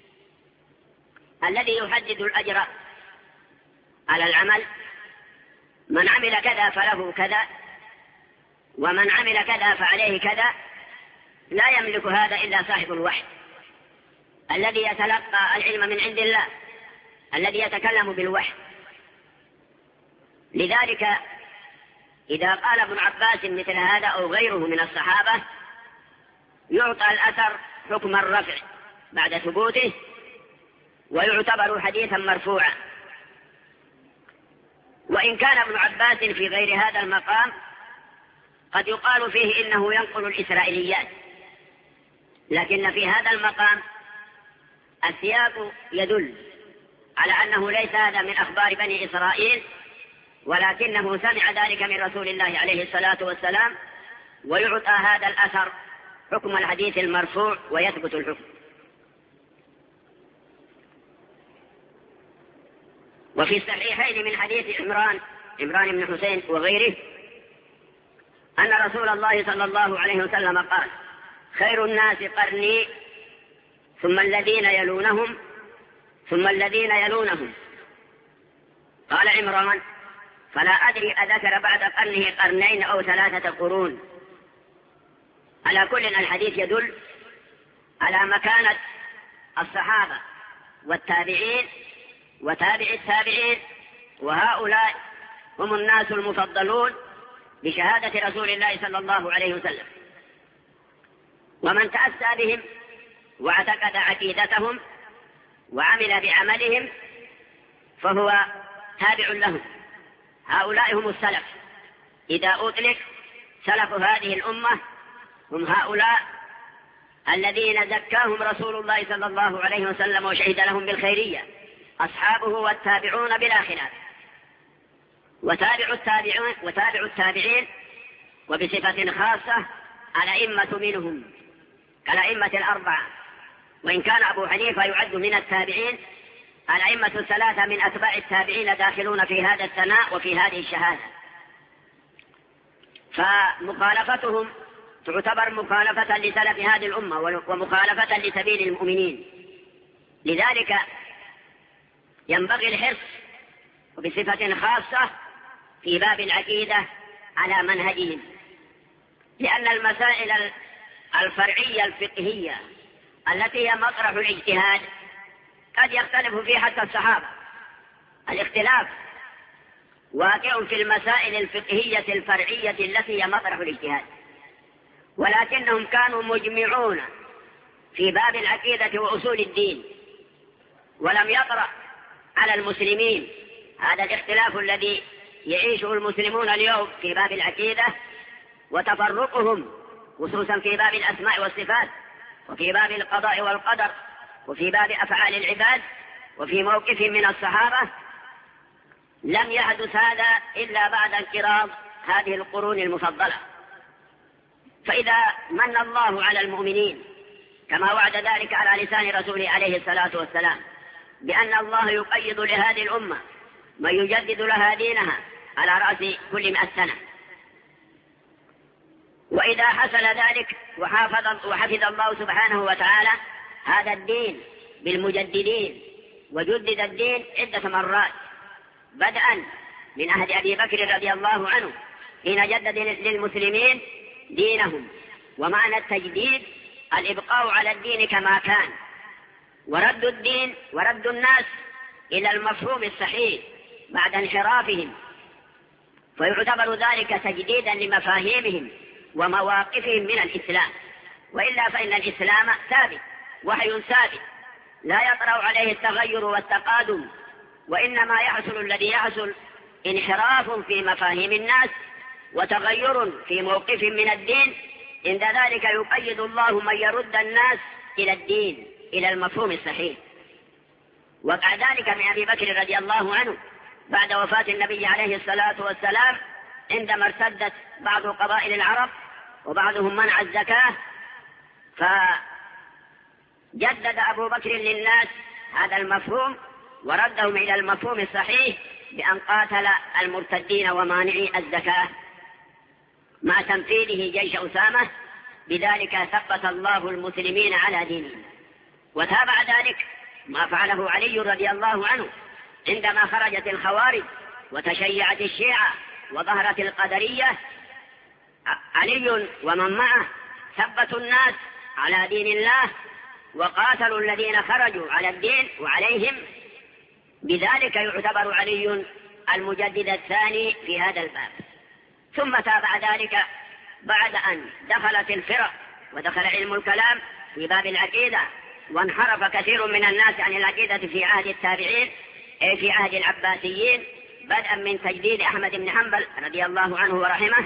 الذي يحدد الأجر على العمل من عمل كذا فله كذا، ومن عمل كذا فعليه كذا. لا يملك هذا إلا صاحب الوحي الذي يتلقى العلم من عند الله، الذي يتكلم بالوحي. لذلك إذا قال ابن عباس مثل هذا أو غيره من الصحابة يعطى الأثر حكم الرفع بعد ثبوته، ويعتبر حديثا مرفوعا. وإن كان ابن عباس في غير هذا المقام قد يقال فيه إنه ينقل الإسرائيليات، لكن في هذا المقام السياق يدل على أنه ليس هذا من أخبار بني إسرائيل، ولكنه سمع ذلك من رسول الله عليه الصلاة والسلام، ويعطى هذا الأثر حكم الحديث المرفوع ويثبت الحكم. وفي الصحيحين من حديث عمران عمران بن حسين وغيره أن رسول الله صلى الله عليه وسلم قال: خير الناس قرني ثم الذين يلونهم ثم الذين يلونهم. قال عمران: فلا أدري أذكر بعد قرنه قرنين أو ثلاثة قرون. على كل الحديث يدل على مكانة الصحابة والتابعين وتابع التابعين، وهؤلاء هم الناس المفضلون بشهادة رسول الله صلى الله عليه وسلم. ومن تأسى بهم واعتقد عقيدتهم وعمل بعملهم فهو تابع لهم. هؤلاء هم السلف، إذا أطلق سلف هذه الأمة هم هؤلاء الذين زكاهم رسول الله صلى الله عليه وسلم وشهد لهم بالخيرية، أصحابه والتابعون بلا خلاف. وتابع التابعين وتابع التابعين وبصفة خاصة الأئمة منهم كالأئمة الأربعة، وإن كان أبو حنيفة يعد من التابعين، الأئمة الثلاثة من أتباع التابعين داخلون في هذا الثناء وفي هذه الشهادة. فمخالفتهم تعتبر مخالفة لسلف هذه الأمة ومخالفة لسبيل المؤمنين. لذلك ينبغي الحرص وبصفة خاصة في باب العقيدة على منهجهم، لأن المسائل الفرعية الفقهية التي هي مطرح الاجتهاد قد يختلف فيها حتى الصحابة. الاختلاف واقع في المسائل الفقهية الفرعية التي هي مطرح الاجتهاد، ولكنهم كانوا مجمعون في باب العقيدة وأصول الدين، ولم يطرأ على المسلمين هذا الاختلاف الذي يعيشه المسلمون اليوم في باب العقيدة، وتفرقهم خصوصا في باب الأسماء والصفات، وفي باب القضاء والقدر، وفي باب أفعال العباد، وفي موقف من الصحابة. لم يحدث هذا إلا بعد انقراض هذه القرون المفضلة. فإذا من الله على المؤمنين كما وعد ذلك على لسان رسوله عليه الصلاة والسلام بأن الله يقيض لهذه الأمة من يجدد لها دينها على رأس كل مئة سنة، وإذا حصل ذلك وحافظ, وحفظ الله سبحانه وتعالى هذا الدين بالمجددين، وجدد الدين عدة مرات بدءا من عهد أبي بكر رضي الله عنه حين جدد للمسلمين دينهم. ومعنى التجديد الإبقاء على الدين كما كان، ورد الدين ورد الناس إلى المفهوم الصحيح بعد انحرافهم، فيعتبر ذلك تجديدا لمفاهيمهم ومواقفهم من الإسلام. وإلا فإن الإسلام ثابت، وحي ثابت لا يطرأ عليه التغير والتقادم، وإنما يحصل الذي يحصل انحراف في مفاهيم الناس وتغير في موقف من الدين. عند ذلك يقيد الله من يرد الناس إلى الدين إلى المفهوم الصحيح. وقع ذلك من أبي بكر رضي الله عنه بعد وفاة النبي عليه الصلاة والسلام، عندما ارتدت بعض قبائل العرب وبعضهم منع الزكاة، فجدد أبو بكر للناس هذا المفهوم وردهم إلى المفهوم الصحيح بأن قاتل المرتدين ومانعي الزكاة مع تنفيذه جيش أسامة. بذلك ثبت الله المسلمين على دينهم. وتابع ذلك ما فعله علي رضي الله عنه عندما خرجت الخوارج وتشيعت الشيعة وظهرت القدرية. علي ومن معه ثبتوا الناس على دين الله وقاتلوا الذين خرجوا على الدين وعليهم. بذلك يعتبر علي المجدد الثاني في هذا الباب. ثم تابع ذلك بعد أن دخلت الفرق ودخل علم الكلام في باب العقيدة، وانحرف كثير من الناس عن العقيدة في عهد التابعين أي في عهد العباسيين، بدءا من تجديد أحمد بن حنبل رضي الله عنه ورحمه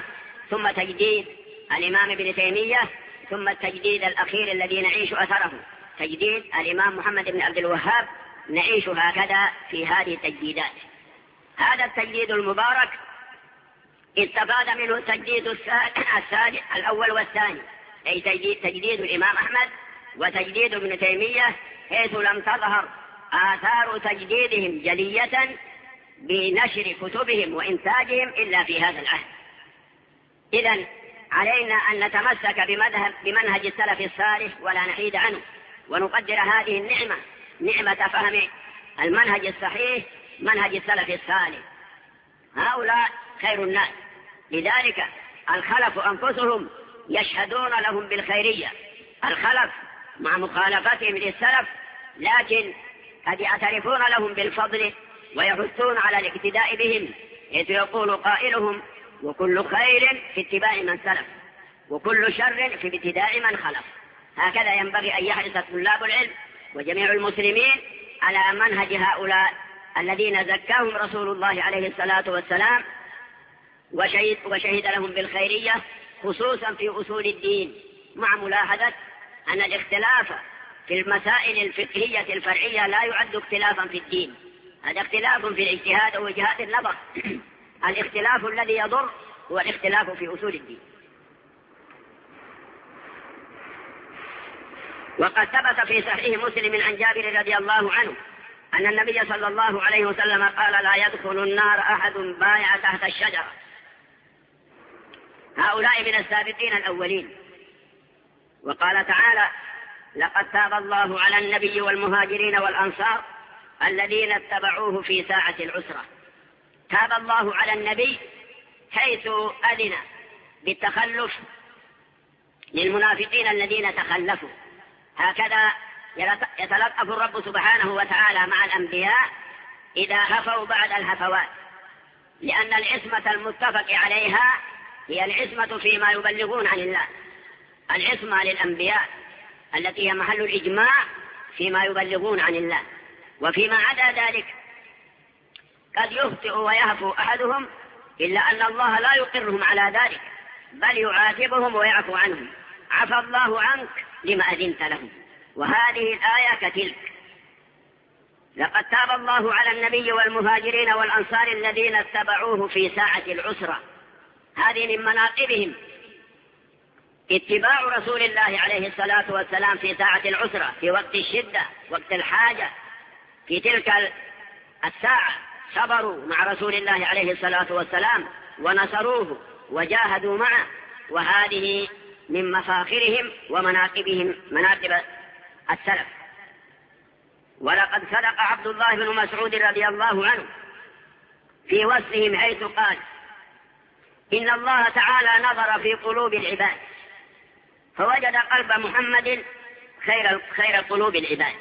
ثم تجديد الإمام ابن تيمية، ثم التجديد الأخير الذي نعيش أثره تجديد الإمام محمد بن عبد الوهاب، نعيش هكذا في هذه التجديدات. هذا التجديد المبارك استفاد منه تجديد الثاني الأول والثاني، أي تجديد, تجديد الإمام أحمد وتجديد ابن تيمية، حيث لم تظهر آثار تجديدهم جلية بنشر كتبهم وإنتاجهم إلا في هذا العهد. إذن علينا أن نتمسك بمذهب بمنهج السلف الصالح ولا نحيد عنه، ونقدر هذه النعمة نعمة فهم المنهج الصحيح منهج السلف الصالح. هؤلاء خير الناس، لذلك الخلف أنفسهم يشهدون لهم بالخيرية، الخلف مع مخالفتهم للسلف لكن قد يعترفون لهم بالفضل ويحثون على الاقتداء بهم، حيث يقول قائلهم: وكل خير في اتباع من سلف وكل شر في ابتداع من خلف. هكذا ينبغي أن يحرص طلاب العلم وجميع المسلمين على منهج هؤلاء الذين زكاهم رسول الله عليه الصلاة والسلام وشهد, وشهد لهم بالخيرية، خصوصا في أصول الدين، مع ملاحظة أن الاختلاف في المسائل الفقهية الفرعية لا يعد اختلافا في الدين، هذا اختلاف في الاجتهاد ووجهات النظر. الاختلاف الذي يضر هو الاختلاف في أصول الدين. وقد ثبت في صحيح مسلم عن جابر رضي الله عنه أن النبي صلى الله عليه وسلم قال: لا يدخل النار أحد بايع تحت الشجرة. هؤلاء من السابقين الأولين. وقال تعالى: لقد تاب الله على النبي والمهاجرين والأنصار الذين اتبعوه في ساعة العسرة. تاب الله على النبي حيث أذن بالتخلف للمنافقين الذين تخلفوا. هكذا يتلطف الرب سبحانه وتعالى مع الأنبياء إذا هفوا بعد الهفوات، لأن العصمة المتفق عليها هي العصمة فيما يبلغون عن الله، العصمة للأنبياء التي هي محل الإجماع فيما يبلغون عن الله. وفيما عدا ذلك قد يخطئ ويهفو أحدهم، إلا أن الله لا يقرهم على ذلك، بل يعاتبهم ويعفو عنهم. عفى الله عنك لما أذنت لهم. وهذه الآية كتلك: لقد تاب الله على النبي والمهاجرين والأنصار الذين اتبعوه في ساعة العسرة. هذه من مناقبهم اتباع رسول الله عليه الصلاة والسلام في ساعة العسرة، في وقت الشدة، وقت الحاجة. في تلك الساعة صبروا مع رسول الله عليه الصلاة والسلام ونصروه وجاهدوا معه، وهذه من مفاخرهم ومناقبهم، مناقب السلف. ولقد صدق عبد الله بن مسعود رضي الله عنه في وصفهم حيث قال: إن الله تعالى نظر في قلوب العباد فوجد قلب محمد خير خير قلوب العباد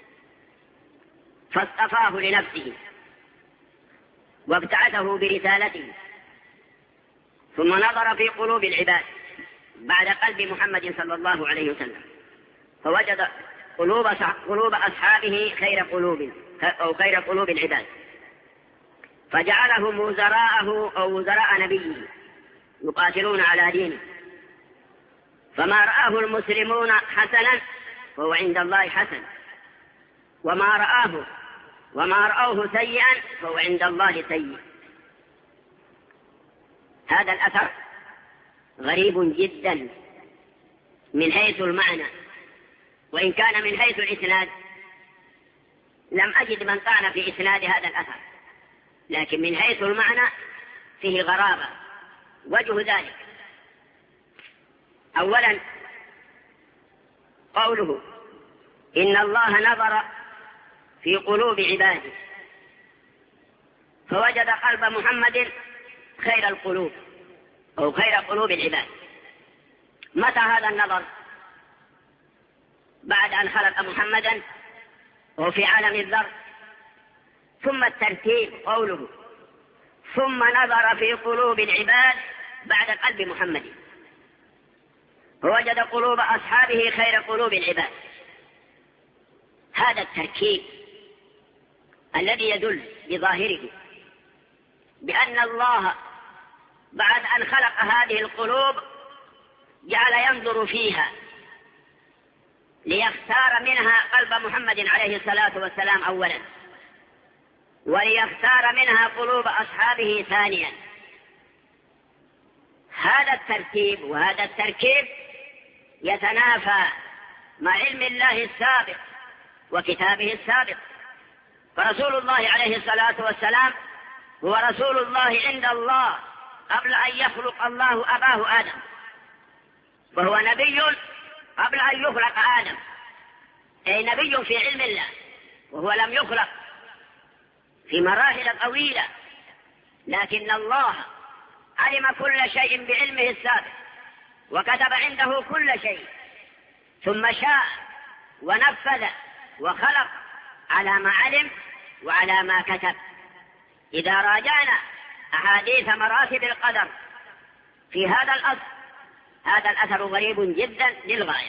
فاصطفاه لنفسه وابتعثه برسالته، ثم نظر في قلوب العباد بعد قلب محمد صلى الله عليه وسلم فوجد قلوب قلوب أصحابه خير قلوب أو خير قلوب العباد، فجعلهم وزراءه أو وزراء نبيه يقاتلون على دينه. فما رآه المسلمون حسنا فهو عند الله حسن، وما رآه وما رأوه سيئا فهو عند الله سيء. هذا الأثر غريب جدا من حيث المعنى، وإن كان من حيث الإسناد لم أجد من طعن في إسناد هذا الأثر، لكن من حيث المعنى فيه غرابة. وجه ذلك: أولا قوله إن الله نظر في قلوب عباده فوجد قلب محمد خير القلوب أو خير قلوب العباد. متى هذا النظر؟ بعد أن خلق محمدا وفي عالم الذر. ثم الترتيب قوله ثم نظر في قلوب العباد بعد قلب محمد فوجد قلوب أصحابه خير قلوب العباد. هذا التركيب الذي يدل بظاهره بأن الله بعد أن خلق هذه القلوب جعل ينظر فيها ليختار منها قلب محمد عليه الصلاة والسلام أولا، وليختار منها قلوب أصحابه ثانيا. هذا الترتيب وهذا التركيب يتنافى مع علم الله السابق وكتابه السابق. فرسول الله عليه الصلاة والسلام هو رسول الله عند الله قبل أن يخلق الله أباه آدم، وهو نبي قبل أن يخلق آدم، أي نبي في علم الله، وهو لم يخلق في مراحل طويلة، لكن الله علم كل شيء بعلمه السابق وكتب عنده كل شيء، ثم شاء ونفذ وخلق على ما علم وعلى ما كتب. إذا راجعنا أحاديث مراتب القدر في هذا الأصل، هذا الأثر غريب جدا للغاية.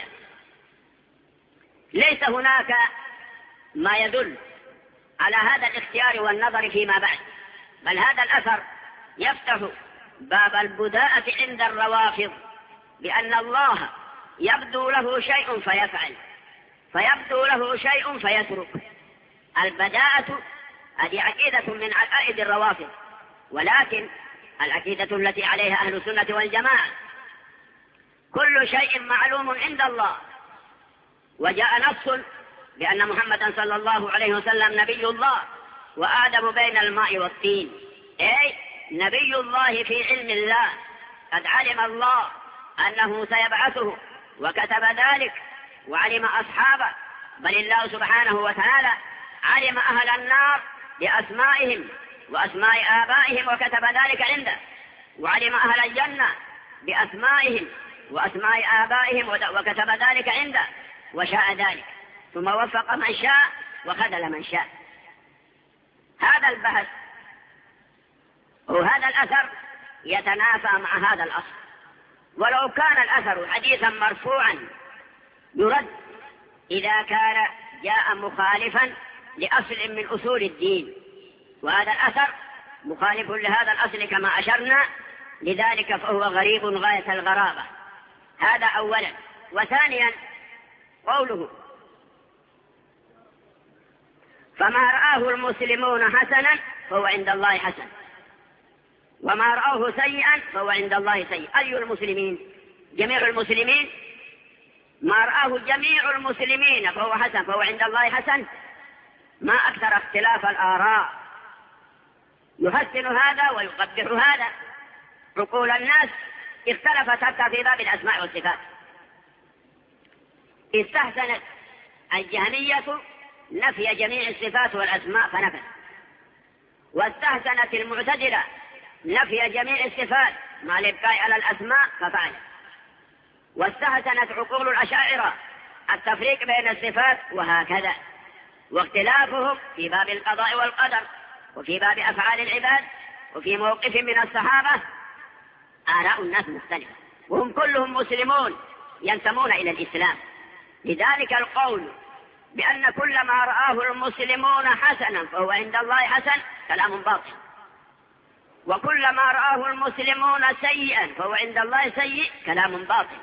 ليس هناك ما يدل على هذا الاختيار والنظر فيما بعد، بل هذا الأثر يفتح باب البداءة عند الروافض بأن الله يبدو له شيء فيفعل، فيبدو له شيء فيترك. البداءة هذه عقيدة من عقائد الروافض، ولكن العقيدة التي عليها أهل السنة والجماعة كل شيء معلوم عند الله. وجاء نص بأن محمدا صلى الله عليه وسلم نبي الله وآدم بين الماء والطين، أي نبي الله في علم الله، قد علم الله أنه سيبعثه وكتب ذلك وعلم أصحابه، بل الله سبحانه وتعالى علم أهل النار بأسمائهم وأسماء آبائهم وكتب ذلك عنده، وعلم أهل الجنة بأسمائهم وأسماء آبائهم وكتب ذلك عنده، وشاء ذلك ثم وفق من شاء وخذل من شاء. هذا البحث وهذا الأثر يتنافى مع هذا الأصل، ولو كان الأثر حديثا مرفوعا يرد إذا كان جاء مخالفا لأصل من أصول الدين، وهذا الأثر مخالف لهذا الأصل كما أشرنا، لذلك فهو غريب غاية الغرابة. هذا أولا. وثانيا قوله فما رآه المسلمون حسنا فهو عند الله حسن، وما رآه سيئا فهو عند الله سيء. أي المسلمين؟ جميع المسلمين. ما رآه جميع المسلمين فهو حسن فهو عند الله حسن. ما أكثر اختلاف الآراء، يحسن هذا ويقبح هذا. عقول الناس اختلفت حتى في باب الأسماء والصفات. استحسنت الجهمية نفي جميع الصفات والأسماء فنفت، واستحسنت المعتزلة نفي جميع الصفات مع الإبقاء على الأسماء ففعل، واستحسنت عقول الأشاعرة التفريق بين الصفات، وهكذا. واختلافهم في باب القضاء والقدر وفي باب أفعال العباد وفي موقف من الصحابة آراء الناس مختلفة، وهم كلهم مسلمون ينتمون إلى الإسلام. لذلك القول بأن كل ما رآه المسلمون حسنا فهو عند الله حسن كلام باطل، وكل ما رآه المسلمون سيئا فهو عند الله سيء كلام باطل.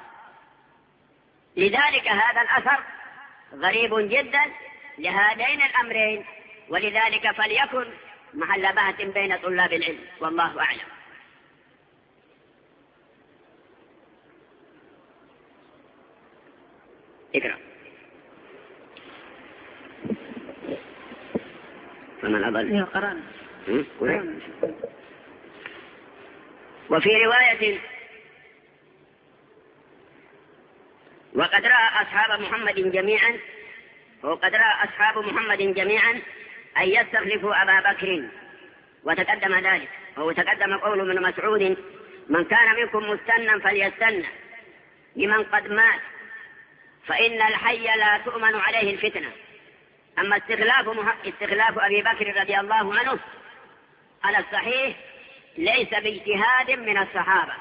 لذلك هذا الأثر غريب جدا لهذين الأمرين، ولذلك فليكن محل بحث بين طلاب العلم، والله أعلم. اقرأ. فمن أضل قرأنا. وفي رواية وقد رأى أصحاب محمد جميعا وقد رأى أصحاب محمد جميعا أن يستخلفوا أبا بكر، وتقدم ذلك، وهو تقدم قول من مسعود من كان منكم مستنا فليستنى لمن قد مات فإن الحي لا تؤمن عليه الفتنة. أما استخلاف, استخلاف أبي بكر رضي الله عنه على الصحيح ليس باجتهاد من الصحابة،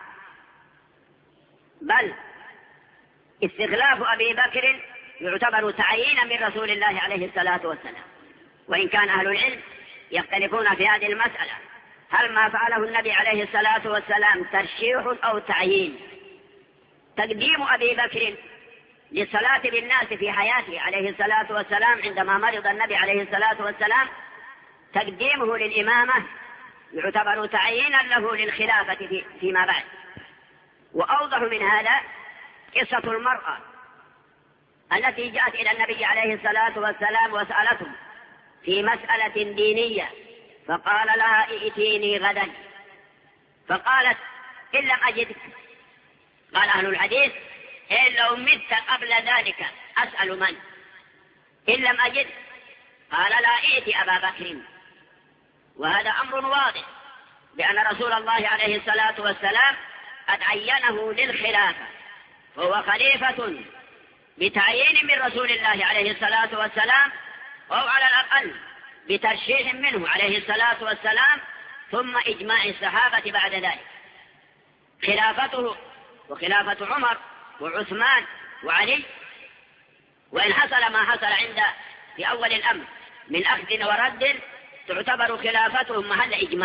بل استخلاف أبي بكر يعتبر تعيينا من رسول الله عليه الصلاة والسلام، وإن كان أهل العلم يختلفون في هذه المسألة هل ما فعله النبي عليه الصلاة والسلام ترشيح أو تعيين؟ تقديم أبي بكر للصلاة بالناس في حياته عليه الصلاة والسلام عندما مرض النبي عليه الصلاة والسلام، تقديمه للإمامة يعتبر تعيينا له للخلافة فيما بعد. وأوضح من هذا قصة المرأة التي جاءت إلى النبي عليه الصلاة والسلام وسألته في مسألة دينية، فقال لها ائتيني غدا، فقالت إن لم أجدك. قال أهل الحديث إن لو مت قبل ذلك أسأل من؟ إن لم أجد قال لا ائت أبا بكر. وهذا أمر واضح بأن رسول الله عليه الصلاة والسلام قد عينه للخلافة، وهو خليفة بتعيين من رسول الله عليه الصلاة والسلام، أو على الأقل بترشيح منه عليه الصلاة والسلام، ثم إجماع الصحابة بعد ذلك. خلافته وخلافة عمر وعثمان وعلي، وإن حصل ما حصل عند في أول الأمر من أخذ ورد، تعتبر خلافتهم محل إجماع،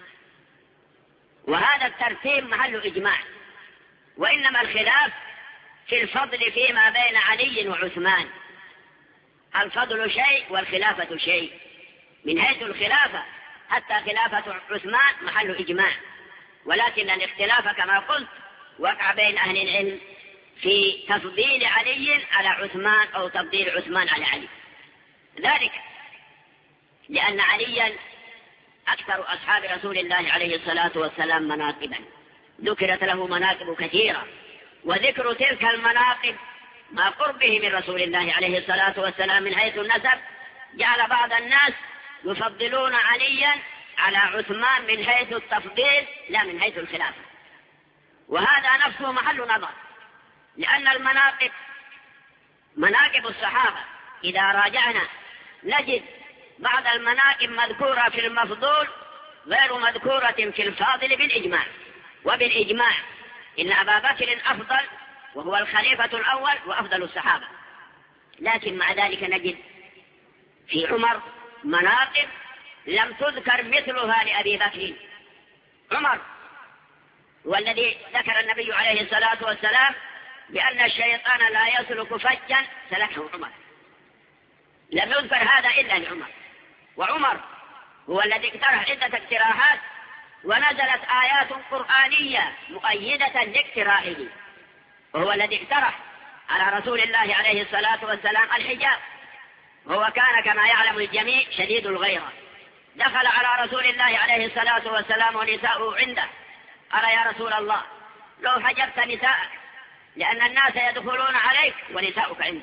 وهذا الترتيب محل إجماع. وإنما الخلاف في الفضل فيما بين علي وعثمان، الفضل شيء والخلافة شيء. من حيث الخلافة حتى خلافة عثمان محل إجماع، ولكن الاختلاف كما قلت وقع بين أهل العلم في تفضيل علي على عثمان أو تفضيل عثمان على علي، ذلك لأن عليا أكثر أصحاب رسول الله عليه الصلاة والسلام مناقبا، ذكرت له مناقب كثيرة، وذكر تلك المناقب ما قربه من رسول الله عليه الصلاة والسلام من حيث النسب جعل بعض الناس يفضلون عليا على عثمان من حيث التفضيل لا من حيث الخلافة، وهذا نفسه محل نظر، لأن المناقب مناقب الصحابة إذا راجعنا نجد بعض المناقب مذكورة في المفضول غير مذكورة في الفاضل بالإجماع. وبالإجماع إن أبا بكر أفضل وهو الخليفة الأول وأفضل الصحابة، لكن مع ذلك نجد في عمر مناقب لم تذكر مثلها لأبي بكر. عمر والذي ذكر النبي عليه الصلاة والسلام بأن الشيطان لا يسلك فجا سلكه عمر، لم يذكر هذا إلا لعمر. وعمر هو الذي اقترح عدة اقتراحات، ونزلت آيات قرآنية مؤيدة لاقتراحه، وهو الذي اقترح على رسول الله عليه الصلاة والسلام الحجاب، وهو كان كما يعلم الجميع شديد الغيرة. دخل على رسول الله عليه الصلاة والسلام ونساؤه عنده، قال يا رسول الله لو حجبت نساءك لأن الناس يدخلون عليك ونساؤك عندك،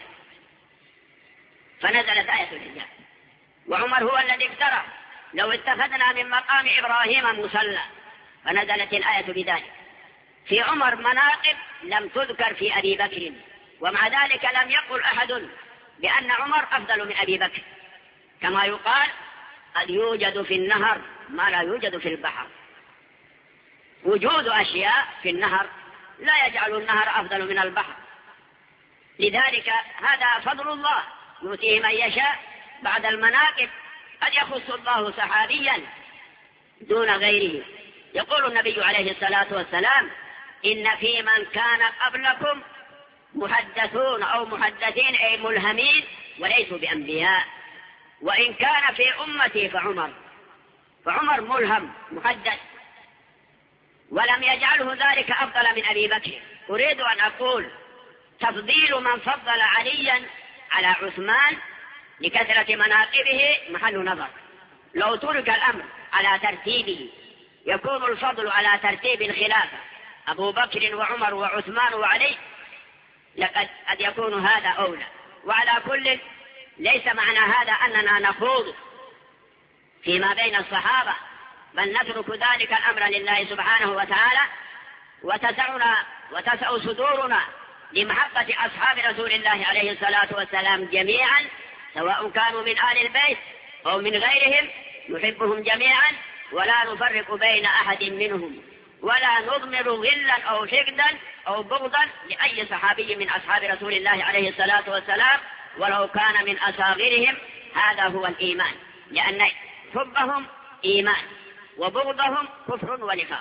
فنزلت آية الحجاب. وعمر هو الذي اقترح لو اتخذنا من مقام إبراهيم مصلى، فنزلت الآية بذلك. في عمر مناقب لم تذكر في أبي بكر، ومع ذلك لم يقل أحد بأن عمر أفضل من أبي بكر، كما يقال قد يوجد في النهر ما لا يوجد في البحر. وجود أشياء في النهر لا يجعل النهر أفضل من البحر، لذلك هذا فضل الله يؤتيه من يشاء. بعد المناقب قد يخص الله صحابيا دون غيره. يقول النبي عليه الصلاة والسلام إن في من كان قبلكم محدثون أو محدثين أي ملهمين وليسوا بأنبياء، وإن كان في أمتي فعمر، فعمر ملهم محدث، ولم يجعله ذلك أفضل من أبي بكر. أريد أن أقول تفضيل من فضل عليا على عثمان لكثرة مناقبه محل نظر. لو ترك الأمر على ترتيبه يكون الفضل على ترتيب الخلافة أبو بكر وعمر وعثمان وعلي، لقد قد يكون هذا أولى. وعلى كل ليس معنى هذا أننا نخوض فيما بين الصحابة، بل نترك ذلك الأمر لله سبحانه وتعالى، وتسعنا وتسع صدورنا لمحبة أصحاب رسول الله عليه الصلاة والسلام جميعا، سواء كانوا من آل البيت أو من غيرهم، نحبهم جميعا ولا نفرق بين أحد منهم، ولا نضمر غلا أو حقدا أو بغضا لأي صحابي من أصحاب رسول الله عليه الصلاة والسلام ولو كان من أصاغرهم. هذا هو الإيمان، لأن حبهم إيمان وبغضهم كفر ونفاق.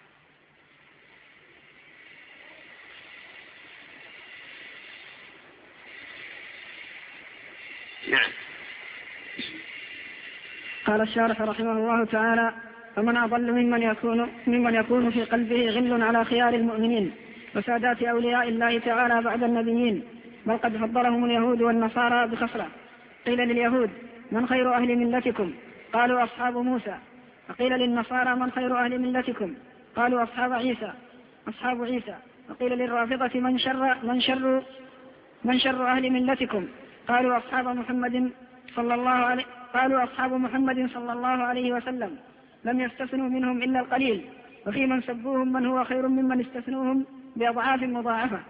نعم. قال الشارح رحمه الله تعالى: فمن أضل ممن يكون, ممن يكون في قلبه غل على خيار المؤمنين وسادات أولياء الله تعالى بعد النبيين، بل قد فضلهم اليهود والنصارى بخصلة. قيل لليهود: من خير أهل ملتكم؟ قالوا: أصحاب موسى. وقيل للنصارى: من خير أهل ملتكم؟ قالوا: أصحاب عيسى أصحاب عيسى. وقيل للرافضة: من شر من شر من شر أهل ملتكم؟ قالوا: أصحاب محمد صلى الله عليه قالوا أصحاب محمد صلى الله عليه وسلم، لم يستثنوا منهم إلا القليل، وفي من سبوهم من هو خير ممن استثنوهم بأضعاف مضاعفة.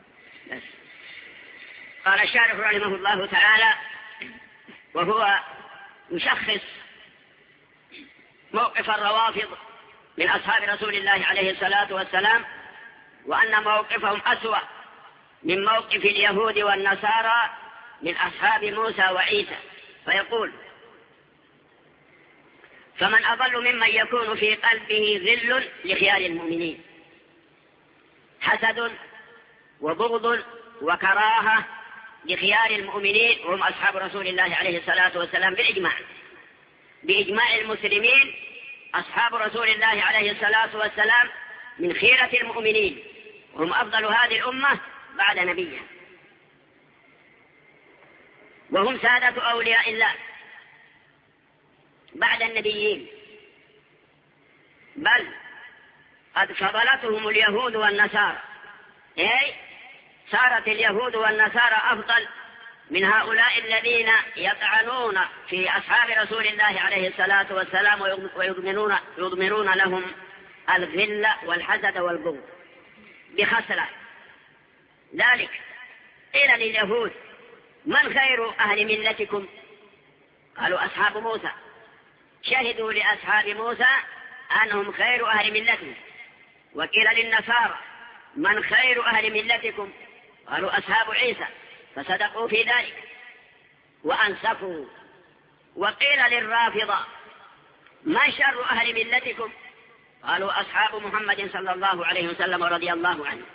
قال الشارح رحمه الله تعالى وهو يشخص موقف الروافض من أصحاب رسول الله عليه الصلاة والسلام، وأن موقفهم أسوأ من موقف اليهود والنصارى من أصحاب موسى وعيسى، فيقول: فمن أضل ممن يكون في قلبه غل لخيار المؤمنين، حسد وبغض وكراهة لخيار المؤمنين هم أصحاب رسول الله عليه الصلاة والسلام بالإجماع بإجماع المسلمين. أصحاب رسول الله عليه الصلاة والسلام من خيرة المؤمنين، هم أفضل هذه الأمة بعد نبيها، وهم سادة أولياء الله بعد النبيين، بل قد فضلتهم اليهود والنصارى، أي صارت اليهود والنصارى أفضل من هؤلاء الذين يطعنون في أصحاب رسول الله عليه الصلاة والسلام ويضمرون يضمرون لهم الغل والحسد والبغض بخسرة. ذلك قيل لليهود: من خير أهل ملتكم؟ قالوا: أصحاب موسى. شهدوا لأصحاب موسى أنهم خير أهل ملتهم. وقيل للنصارى: من خير أهل ملتكم؟ قالوا: أصحاب عيسى، فصدقوا في ذلك وأنصفوا. وقيل للرافضة: من شر أهل ملتكم؟ قالوا: أصحاب محمد صلى الله عليه وسلم رضي الله عنه،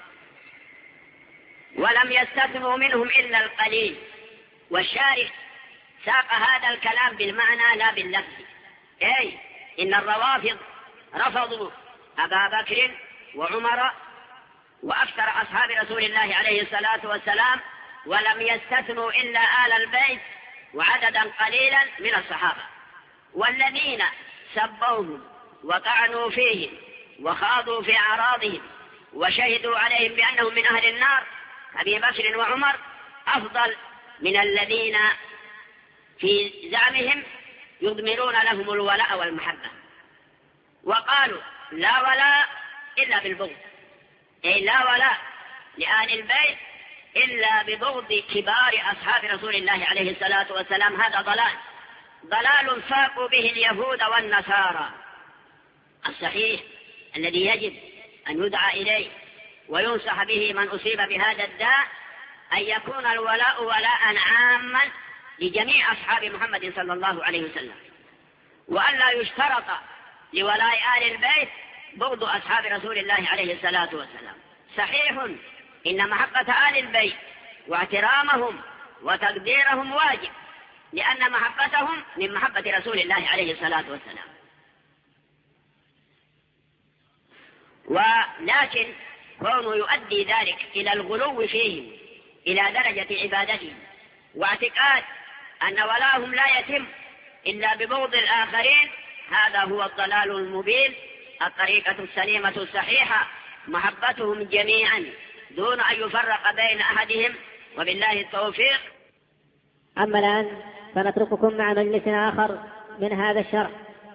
ولم يستثنوا منهم إلا القليل. والشارح ساق هذا الكلام بالمعنى لا باللفظ، أي إن الروافض رفضوا أبا بكر وعمر وأكثر أصحاب رسول الله عليه الصلاة والسلام، ولم يستثنوا إلا آل البيت وعددا قليلا من الصحابة. والذين سبوهم وطعنوا فيهم وخاضوا في أعراضهم وشهدوا عليهم بأنهم من أهل النار أبي بكر وعمر أفضل من الذين في زعمهم يضمرون لهم الولاء والمحبة، وقالوا: لا ولاء إلا بالبغض، أي لا ولاء لآل البيت إلا ببغض كبار أصحاب رسول الله عليه الصلاة والسلام. هذا ضلال ضلال فاقوا به اليهود والنصارى. الصحيح الذي يجب أن يدعى إليه وينصح به من أصيب بهذا الداء أن يكون الولاء ولاء عاما لجميع أصحاب محمد صلى الله عليه وسلم، وأن لا يشترط لولاء آل البيت بغض أصحاب رسول الله عليه الصلاة والسلام. صحيح إن محبة آل البيت واحترامهم وتقديرهم واجب، لأن محبتهم من محبة رسول الله عليه الصلاة والسلام. ولكن كونه يؤدي ذلك إلى الغلو فيهم إلى درجة عبادتهم واعتقاد أن ولاهم لا يتم إلا ببغض الآخرين، هذا هو الضلال المبين. الطريقة السليمة الصحيحة محبتهم جميعا دون أن يفرق بين أحدهم، وبالله التوفيق. أما الآن فنترككم مع مجلس آخر من هذا الشرح.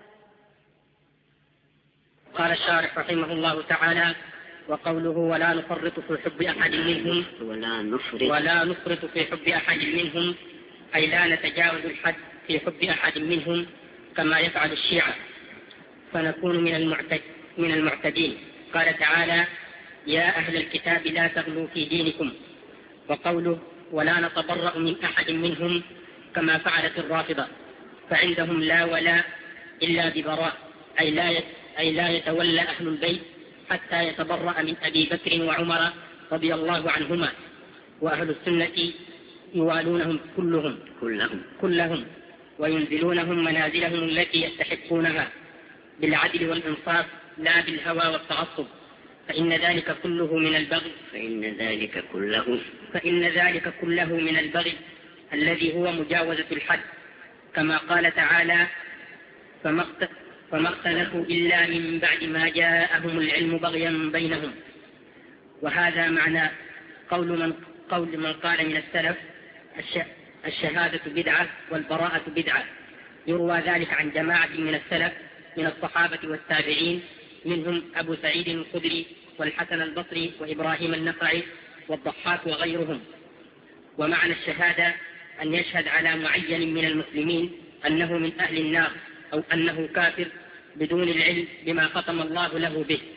قال الشارح رحمه الله تعالى: وقوله ولا نفرط في حب أحد منهم ولا نفرط, ولا نفرط في حب أحد منهم، أي لا نتجاوز الحد في حب أحد منهم كما يفعل الشيعة فنكون من المعتد من المعتدين. قال تعالى: يا أهل الكتاب لا تغلوا في دينكم. وقوله ولا نتبرأ من أحد منهم كما فعلت الرافضة، فعندهم لا ولاء إلا ببراء، أي لا أي لا يتولى أهل البيت حتى يتبرأ من أبي بكر وعمر رضي الله عنهما، وأهل السنة يوالونهم كلهم كلهم, كلهم وينزلونهم منازلهم التي يستحقونها بالعدل والإنصاف لا بالهوى والتعصب، فإن ذلك كله من البغي فإن ذلك كله فإن ذلك كله من البغي الذي هو مجاوزة الحد، كما قال تعالى: فما اختلفوا إلا من بعد ما جاءهم العلم بغيا بينهم. وهذا معنى قول من, قول من قال من السلف: الشهادة بدعة والبراءة بدعة. يروى ذلك عن جماعة من السلف من الصحابة والتابعين، منهم أبو سعيد الخدري والحسن البصري وإبراهيم النخعي والضحاك وغيرهم. ومعنى الشهادة أن يشهد على معين من المسلمين أنه من أهل النار أو أنه كافر بدون العلم بما ختم الله له به.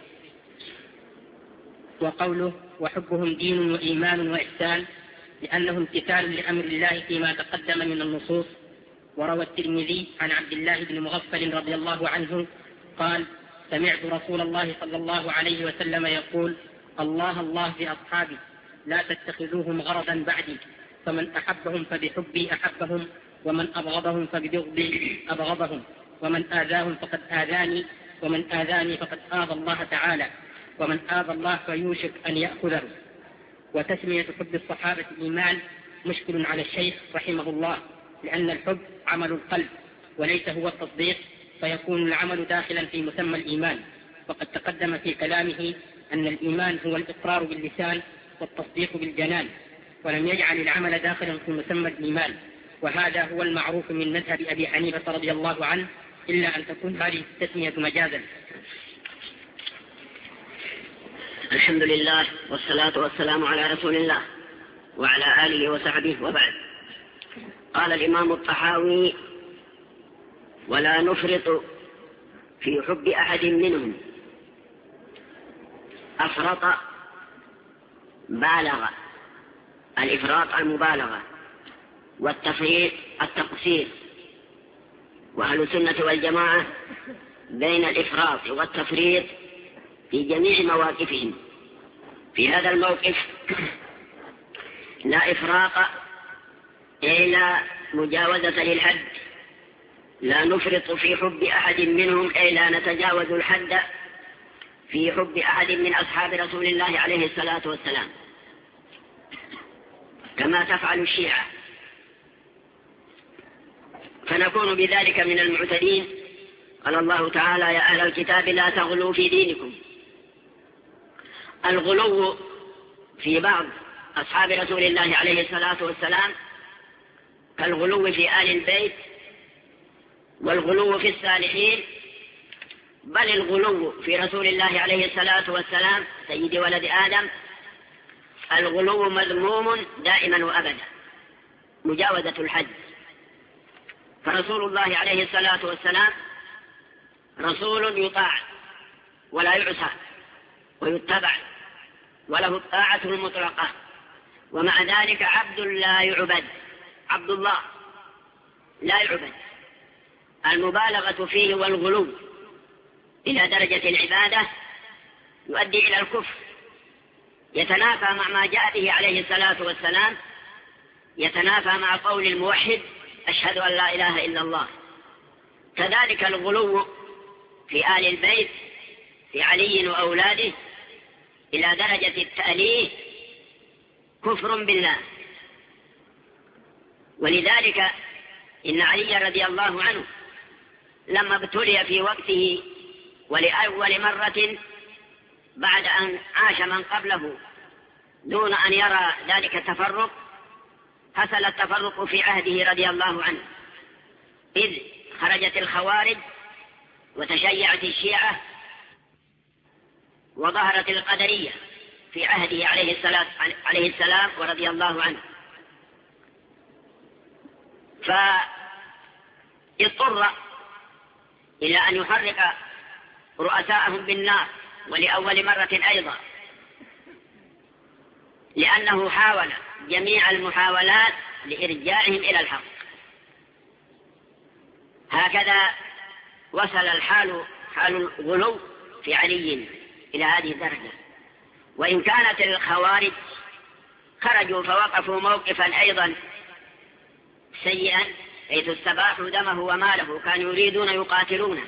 وقوله: وحبهم دين وإيمان وإحسان، لأنه امتثال لأمر الله فيما تقدم من النصوص. وروى الترمذي عن عبد الله بن مغفل رضي الله عنه قال: سمعت رسول الله صلى الله عليه وسلم يقول: الله الله في أصحابي، لا تتخذوهم غرضا بعدي، فمن أحبهم فبحبي أحبهم، ومن أبغضهم فببغضي أبغضهم، ومن آذاهم فقد آذاني، ومن آذاني فقد آذى الله تعالى، ومن آذى الله فيوشك أن يأخذه. وتسمية حب الصحابة الإيمان مشكل على الشيخ رحمه الله، لأن الحب عمل القلب وليس هو التصديق، فيكون العمل داخلا في مسمى الإيمان. وقد تقدم في كلامه أن الإيمان هو الإقرار باللسان والتصديق بالجنان، ولم يجعل العمل داخلا في مسمى الإيمان، وهذا هو المعروف من مذهب أبي حنيفة رضي الله عنه، إلا أن تكون هذه التسمية مجازا. الحمد لله والصلاة والسلام على رسول الله وعلى آله وصحبه، وبعد. قال الإمام الطحاوي: ولا نفرط في حب أحد منهم. أفرط بالغ، الإفراط المبالغة، والتفريط التقصير. وأهل السنة والجماعة بين الإفراط والتفريط في جميع مواقفهم. في هذا الموقف لا إفراط إلا مجاوزة للحد، لا نفرط في حب أحد منهم أي لا نتجاوز الحد في حب أحد من أصحاب رسول الله عليه الصلاة والسلام، كما تفعل الشيعة، فنكون بذلك من المعتدين. قال الله تعالى: يا أهل الكتاب لا تغلوا في دينكم. الغلو في بعض أصحاب رسول الله عليه الصلاة والسلام كالغلو في آل البيت، والغلو في الصالحين، بل الغلو في رسول الله عليه الصلاة والسلام سيد ولد آدم الغلو مذموم دائما وأبدا، مجاوزة الحد. فرسول الله عليه الصلاة والسلام رسول يطاع ولا يعصى ويتبع، وله الطاعة المطلقة، ومع ذلك عبد لا يعبد، عبد الله لا يعبد. المبالغة فيه والغلو إلى درجة العبادة يؤدي إلى الكفر، يتنافى مع ما جاء به عليه الصلاة والسلام، يتنافى مع قول الموحد: أشهد أن لا إله إلا الله. كذلك الغلو في آل البيت، في علي وأولاده، إلى درجة التأليه كفر بالله. ولذلك إن علي رضي الله عنه لما ابتلي في وقته ولأول مرة بعد أن عاش من قبله دون أن يرى ذلك التفرق، حصل التفرق في عهده رضي الله عنه، إذ خرجت الخوارج وتشيعت الشيعة وظهرت القدرية في عهده عليه السلام, عليه السلام ورضي الله عنه، فاضطر إلى أن يحرق رؤساءهم بالنار، ولأول مرة أيضا، لأنه حاول جميع المحاولات لإرجاعهم إلى الحق. هكذا وصل الحال حال غلو في علي إلى هذه الدرجة. وإن كانت الخوارج خرجوا فوقفوا موقفا أيضا سيئا، حيث استباحوا دمه وماله، كانوا يريدون يقاتلونه،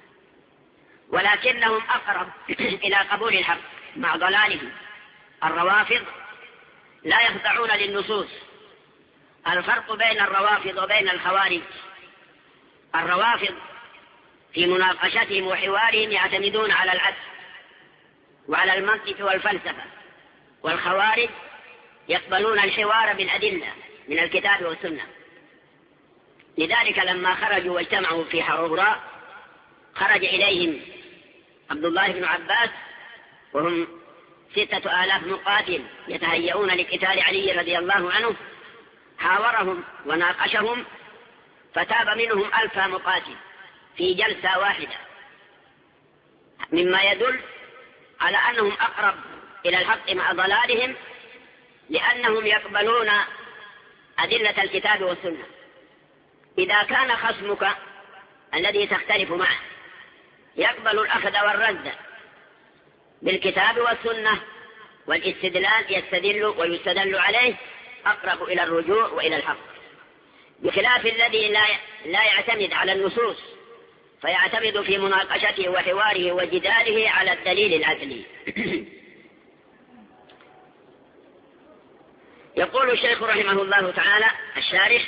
ولكنهم أقرب إلى قبول الحق مع ضلالهم. الروافض لا يخضعون للنصوص. الفرق بين الروافض وبين الخوارج: الروافض في مناقشتهم وحوارهم يعتمدون على العدل وعلى المنطق والفلسفة، والخوارج يقبلون الحوار بالأدلة من الكتاب والسنة. لذلك لما خرجوا واجتمعوا في حروراء خرج إليهم عبد الله بن عباس وهم ستة آلاف مقاتل يتهيئون لقتال علي رضي الله عنه، حاورهم وناقشهم فتاب منهم ألف مقاتل في جلسة واحدة، مما يدل على أنهم أقرب إلى الحق مع ضلالهم، لأنهم يقبلون أدلة الكتاب والسنة. إذا كان خصمك الذي تختلف معه يقبل الأخذ والرد بالكتاب والسنة والاستدلال، يستدل ويستدل عليه، أقرب إلى الرجوع وإلى الحق، بخلاف الذي لا لا يعتمد على النصوص فيعتمد في مناقشته وحواره وجداله على الدليل العقلي. يقول الشيخ رحمه الله تعالى الشارح: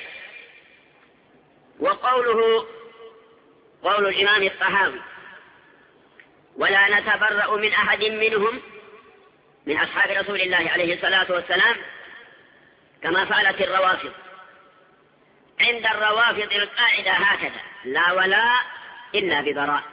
وقوله قول الإمام الطحاوي: ولا نتبرأ من أحد منهم من أصحاب رسول الله عليه الصلاة والسلام كما فعلت الروافض. عند الروافض القاعدة هكذا: لا ولاء إلا ببراء.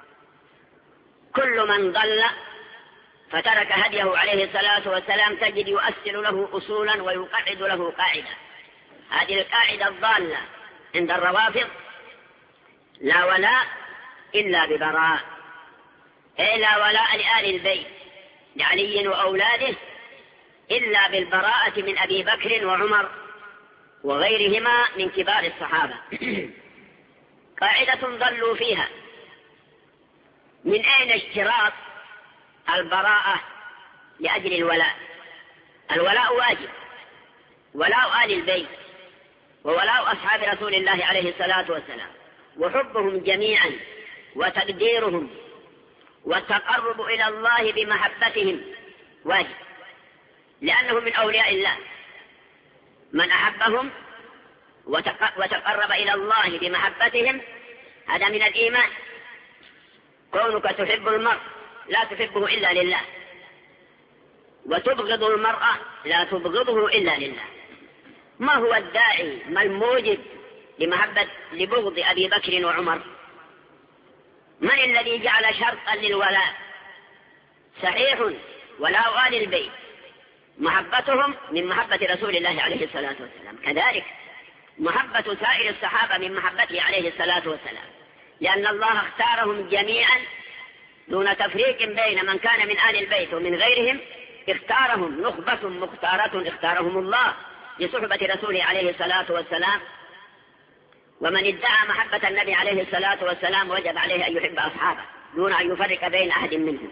كل من ضل فترك هديه عليه الصلاة والسلام تجد يؤثر له أصولا ويقعد له قاعدة. هذه القاعدة الضالة عند الروافض: لا ولاء إلا ببراء، أي لا ولاء لآل البيت لعلي وأولاده إلا بالبراءة من أبي بكر وعمر وغيرهما من كبار الصحابة. قاعدة ضلوا فيها. من أين اشتراط البراءة لأجل الولاء؟ الولاء واجب، ولاء آل البيت وولاء أصحاب رسول الله عليه الصلاة والسلام، وحبهم جميعا وتقديرهم والتقرب إلى الله بمحبتهم واجب، لأنهم من أولياء الله. من أحبهم وتقرب إلى الله بمحبتهم هذا من الإيمان. كونك تحب المرء لا تحبه إلا لله، وتبغض المرء لا تبغضه إلا لله. ما هو الداعي، ما الموجب لمحبة لبغض أبي بكر وعمر؟ من الذي جعل شرطا للولاء؟ صحيح ولاء آل البيت محبتهم من محبة رسول الله عليه الصلاة والسلام، كذلك محبة سائر الصحابة من محبته عليه الصلاة والسلام، لأن الله اختارهم جميعا دون تفريق بين من كان من آل البيت ومن غيرهم. اختارهم نخبة مختارة اختارهم الله لصحبة رسوله عليه الصلاة والسلام. ومن ادعى محبة النبي عليه الصلاة والسلام وجب عليه أن يحب أصحابه دون أن يفرق بين أحد منهم.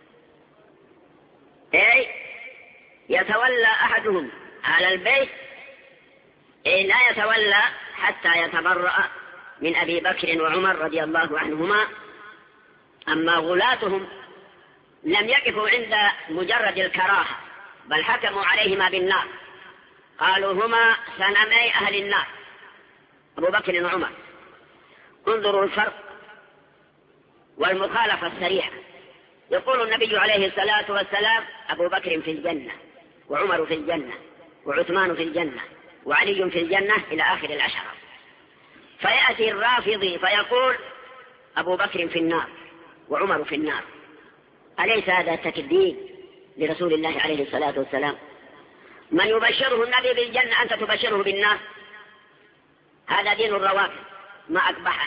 أي يتولى أحدهم على البيت، أي لا يتولى حتى يتبرأ من أبي بكر وعمر رضي الله عنهما. أما غلاتهم لم يقفوا عند مجرد الكراهة، بل حكموا عليهما بالنار، قالوا هما سنمي أهل النار أبو بكر وعمر. انظروا الفرق والمخالفة السريعة. يقول النبي عليه الصلاة والسلام: أبو بكر في الجنة، وعمر في الجنة، وعثمان في الجنة، وعلي في الجنة، إلى آخر العشرة. فيأتي الرافضي فيقول: أبو بكر في النار وعمر في النار. أليس هذا تكذيب لرسول الله عليه الصلاة والسلام؟ من يبشره النبي بالجنة أنت تبشره بالنار؟ هذا دين الروافض ما أقبحه.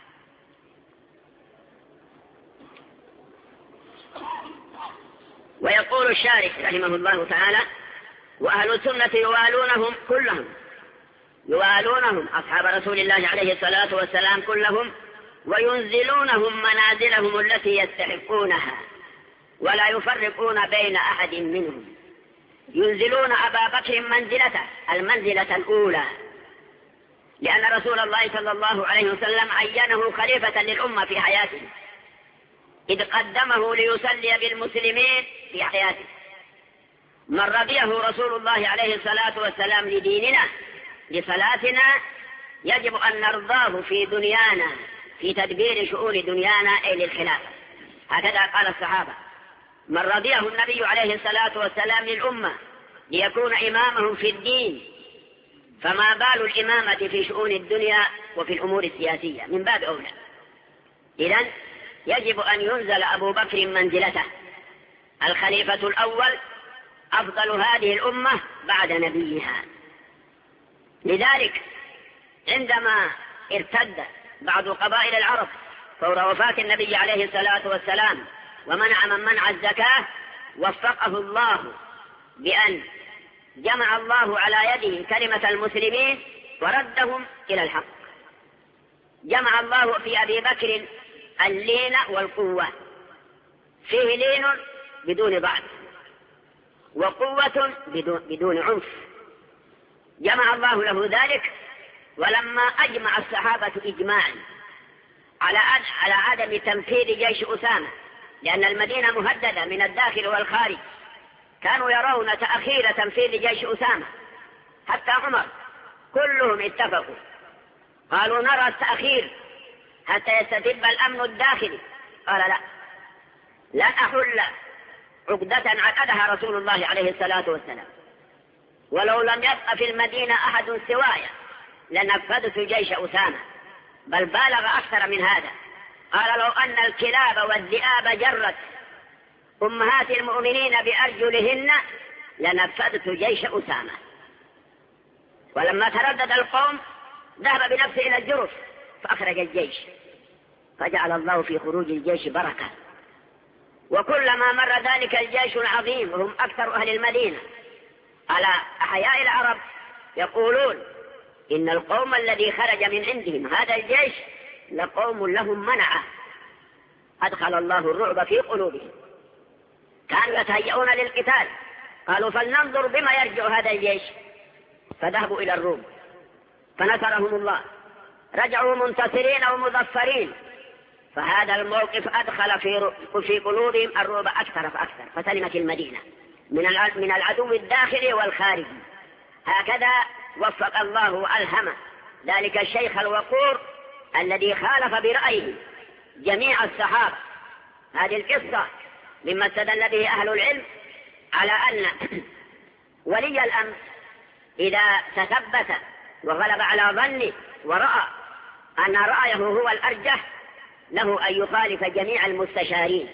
ويقول الشارح رحمه الله تعالى: وأهل السنة يوالونهم كلهم، يوالونهم أصحاب رسول الله عليه الصلاة والسلام كلهم، وينزلونهم منازلهم التي يستحقونها ولا يفرقون بين أحد منهم. ينزلون أبا بكر منزلته المنزلة الأولى، لأن رسول الله صلى الله عليه وسلم عينه خليفة للأمة في حياته، إذ قدمه ليصلي بالمسلمين في حياته. من رضيه رسول الله عليه الصلاة والسلام لديننا لصلاتنا يجب أن نرضاه في دنيانا في تدبير شؤون دنيانا أي للخلافة. هكذا قال الصحابة: من رضيه النبي عليه الصلاة والسلام للأمة ليكون إمامهم في الدين فما بال الإمامة في شؤون الدنيا وفي الأمور السياسية، من باب أولى. إذن يجب أن ينزل أبو بكر منزلته، الخليفة الأول أفضل هذه الأمة بعد نبيها. لذلك عندما ارتد بعض قبائل العرب فور وفاة النبي عليه الصلاة والسلام ومنع من منع الزكاة، وفقه الله بأن جمع الله على يده كلمة المسلمين وردهم إلى الحق. جمع الله في أبي بكر اللين والقوة، فيه لين بدون ضعف وقوة بدون, بدون عنف، جمع الله له ذلك. ولما أجمع الصحابة إجماعا على على عدم تنفيذ جيش أسامة، لأن المدينة مهددة من الداخل والخارج، كانوا يرون تأخير تنفيذ جيش أسامة، حتى عمر كلهم اتفقوا قالوا نرى التأخير حتى يستتب الأمن الداخلي. قال لا، لن أحل عقدة عقدها رسول الله عليه الصلاة والسلام، ولو لم يبق في المدينة أحد سواي لنفذت جيش أسامة، بل بالغ أكثر من هذا. قال: لو أن الكلاب والذئاب جرت أمهات المؤمنين بأرجلهن لنفذت جيش أسامة. ولما تردد القوم ذهب بنفسه إلى الجرف فأخرج الجيش، فجعل الله في خروج الجيش بركة. وكلما مر ذلك الجيش العظيم وهم أكثر أهل المدينة على أحياء العرب يقولون: إن القوم الذي خرج من عندهم هذا الجيش لقوم لهم منعة، أدخل الله الرعب في قلوبهم، كانوا يتهيئون للقتال. قالوا: فلننظر بما يرجع هذا الجيش. فذهبوا إلى الروم فنصرهم الله، رجعوا منتصرين ومظفرين. فهذا الموقف أدخل في في قلوبهم الرعب أكثر فأكثر، فسلمت المدينة من العدو الداخلي والخارجي. هكذا وفق الله وألهم ذلك الشيخ الوقور الذي خالف برأيه جميع الصحابة. هذه القصة مما استدل به أهل العلم على أن ولي الأمر إذا تثبت وغلب على ظنه ورأى أن رأيه هو الأرجح له أن يخالف جميع المستشارين.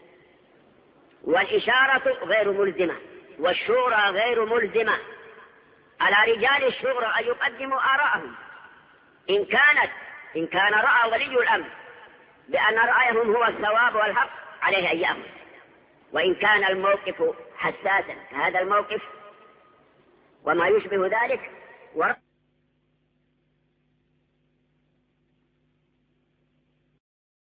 والإشارة غير ملزمة والشورى غير ملزمة، على رجال الشورى أن يقدموا آراءهم. إن كانت إن كان رأى ولي الأمر بأن رأيهم هو الصواب والحق عليه أن يأخذ، وإن كان الموقف حساسا هذا الموقف وما يشبه ذلك